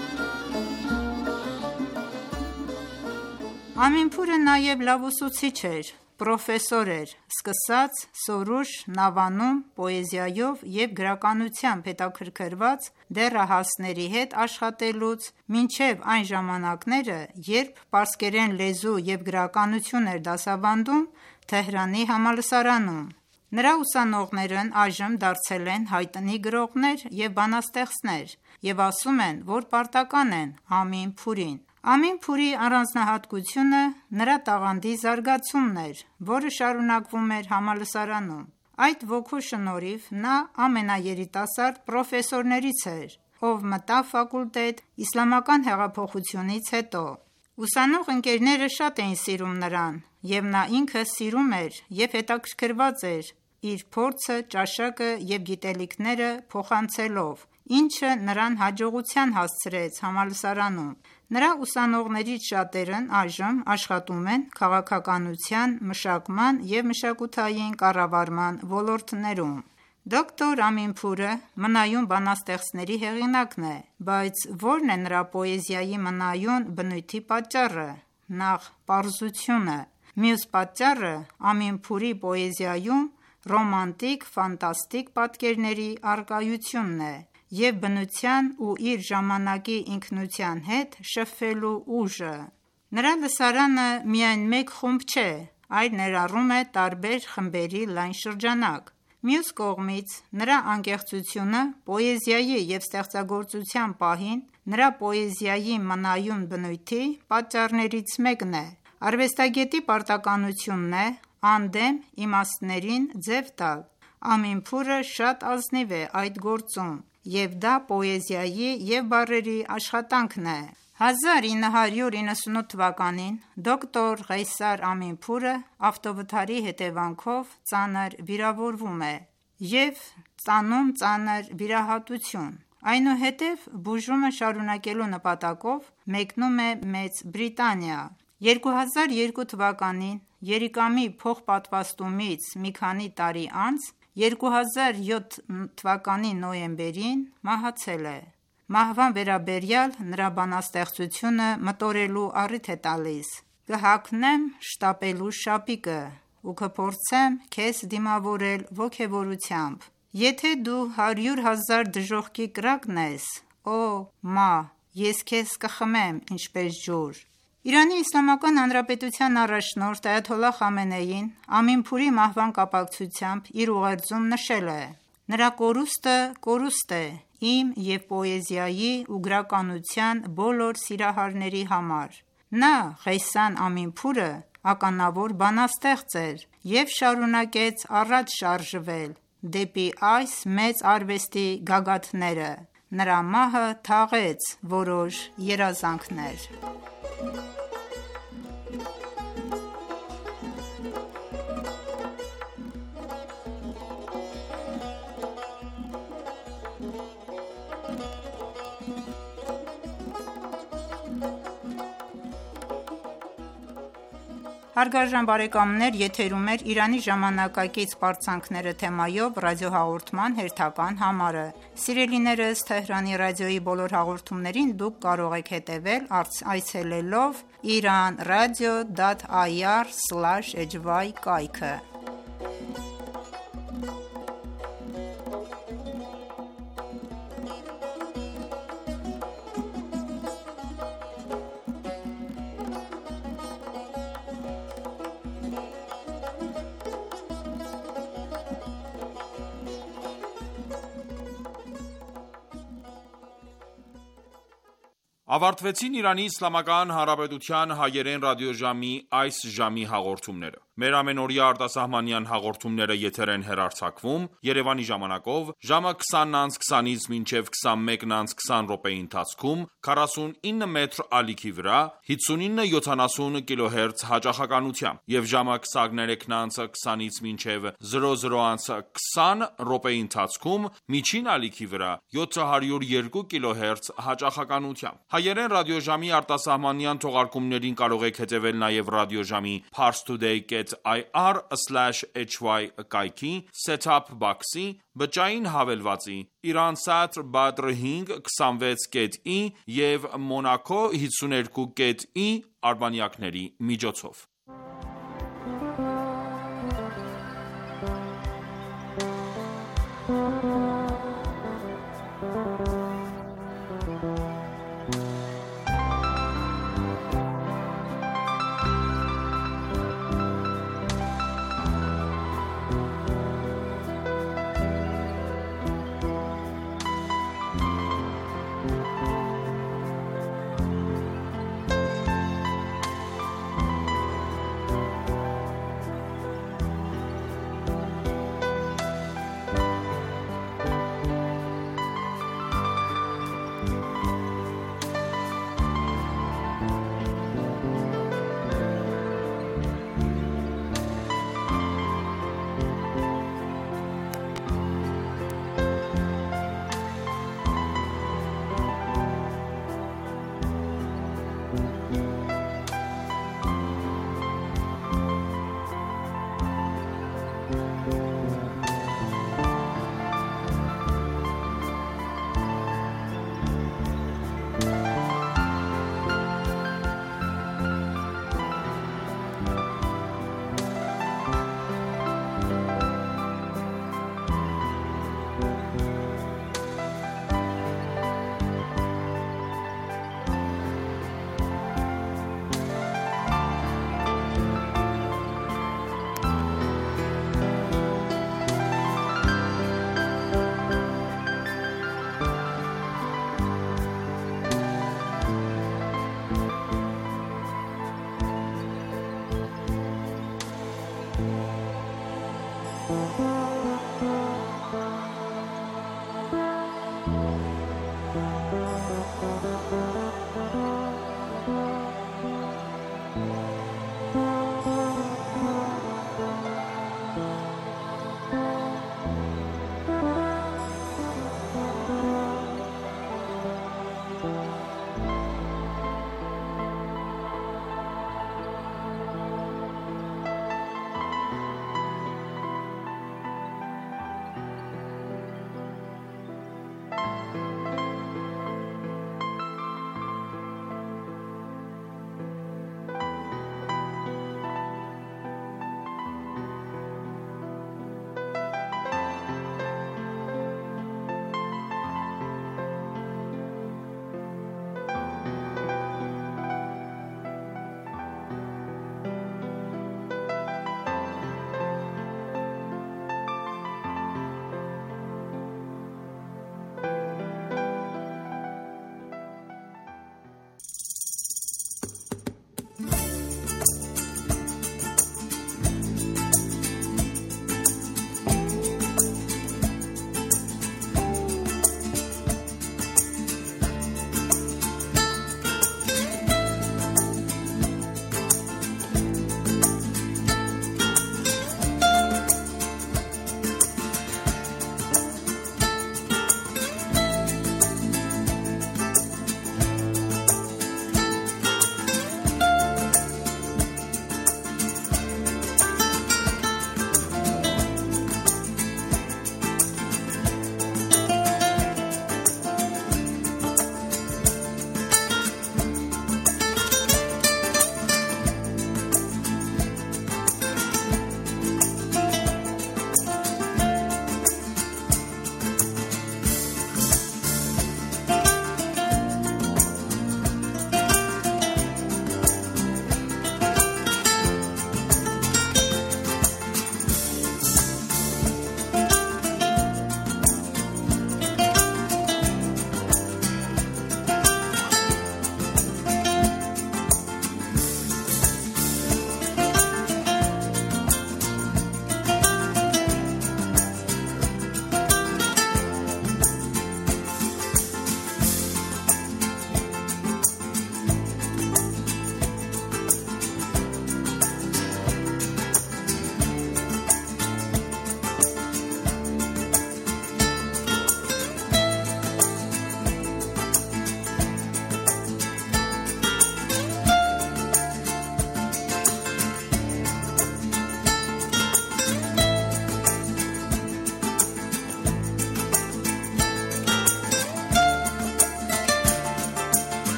Ամինփուրը նաև լավ ուսուցիչ էր, պրոֆեսոր էր, սկսած Սորուշ Նավանում պոեզիայով և գրականությամբ հետաքրքրված դեռահասների հետ աշխատելուց մինչև այն ժամանակները, երբ պարսկերեն լեզու և գրականություն էր դասավանդում Թեհրանի համալսարանում: Նրա ուսանողներն այժմ դարձել են հայտնի գրողներ և բանաստեղծներ և ասում են, որ պարտական են Ամին Փուրին: Ամին Փուրի առանձնահատկությունը նրա տաղանդի զարգացումն էր, որը շարունակվում էր համալսարանում: Այդ ոգու շնորհիվ նա ամենաերիտասարդ պրոֆեսորներից էր, ով մտավ ֆակուլտետ իսլամական հեղափոխությունից հետո: Ուսանող ընկերները շատ էին սիրում նրան և նա ինքը սիրում էր և հետաքրքրված էր իր փորձը, ճաշակը և գիտելիքները փոխանցելով, ինչը նրան հաջողության հասցրեց համալսարանում: Նրա ուսանողներից շատերն այժմ աշխատում են քաղաքականության, մշակման և մշակութային կառավարման ոլորտներում: Դոկտոր Ամին Փուրը մնայուն բանաստեղծների հեղինակն է, բայց ո՞րն է նրա պոեզիայի մնայուն բնույթի պատճառը: Նախ պարզությունը: Մյուս պատճառը Ամին Փուրի պոեզիայում ռոմանտիկ ֆանտաստիկ պատկերների առկայությունն է և բնության ու իր ժամանակի ինքնության հետ շփվելու ուժը: Նրա լսարանը միայն մեկ խումբ չէ, այլ ներառում է տարբեր խմբերի լայն շրջանակ: Մյուս կողմից, նրա անկեղծությունը պոեզիայի և ստեղծագործության պահին նրա պոեզիայի մնայուն բնույթի պատճառներից մեկն է: Արվեստագետի պարտականությունն է անդեմ իմաստներին ձև տալ: Ամին Փուրը շատ ազնիվ է այդ գործում և դա պոեզիայի և բառերի աշխատանքն է: 1998 թվականին դոկտոր Ղեյսար Ամինփուրը ավտովթարի հետևանքով ծանր վիրավորվում է և ստանում ծանր վիրահատություն: Այնուհետև բուժումը շարունակելու նպատակով մեկնում է Մեծ Բրիտանիա: 2002 թվականին Երիկամի փոխպատվաստումից մի քանի տարի անց 2007 թվականի նոյեմբերին մահացել է: Մահվան վերաբերյալ նրա բանաստեղծությունը մտորելու առիթ է տալիս. «Կհագնեմ շտապելու շապիկը ու կփորձեմ քեզ դիմավորել ոգևորությամբ: Եթե դու 100,000 դժոխքի կրակն ես, օ մահ, ես քեզ կխմեմ ինչպես ջուր»: ԻԻՀ առաջնորդ Այաթոլլահ Խամենեին Ամին Փուրի մահվան կապակցությամբ իր ուղերձում նշել է. «Նրա կորուստը կորուստ է իմ և պոեզիայի ու գրականության բոլոր սիրահարների համար: Նա Ղեյսան Ամինփուրը ականավոր բանաստեղծ էր և շարունակեց առաջ շարժվել դեպի այս մեծ արվեստի գագաթները: Նրա մահը թաղեց որոշ երազանքներ»: Հարգարժան բարեկամներ, եթերում է «Իրանի ժամանակակից պարծանքները» թեմայով ռադիոհաղորդման հերթական համարը: Սիրելիներս, Թեհրանի ռադիոյի բոլոր հաղորդումներին դուք կարող եք հետևել այցելելով iranradio.ir/hy կայքը: Ավարտվեցին Իրանի Իսլամական Հանրապետության հայերեն ռադիոժամի այս ժամի հաղորդումները: Մեր ամենօրյա արտասահմանյան հաղորդումները եթեր են հեռարձակվում Երևանի ժամանակով ժամը 20:20-ից մինչև 21:20 րոպեի ընթացքում 49 մետր ալիքի վրա 59-70 կիլոհերց հաճախականությամբ և ժամը 23:20-ից մինչև 00:20 րոպեի ընթացքում միջին ալիքի վրա 702 կիլոհերց հաճախականությամբ: Հայերեն ռադիոժամի արտասահմանյան թողարկումներին կարող եք հետևել նաև ռադիոժամի parstoday.ir/hy կայքի set-top box-ի, բջջային հավելվածի, Iransat Badr 5 26.9 և Monaco 52.9 արբանյակների միջոցով: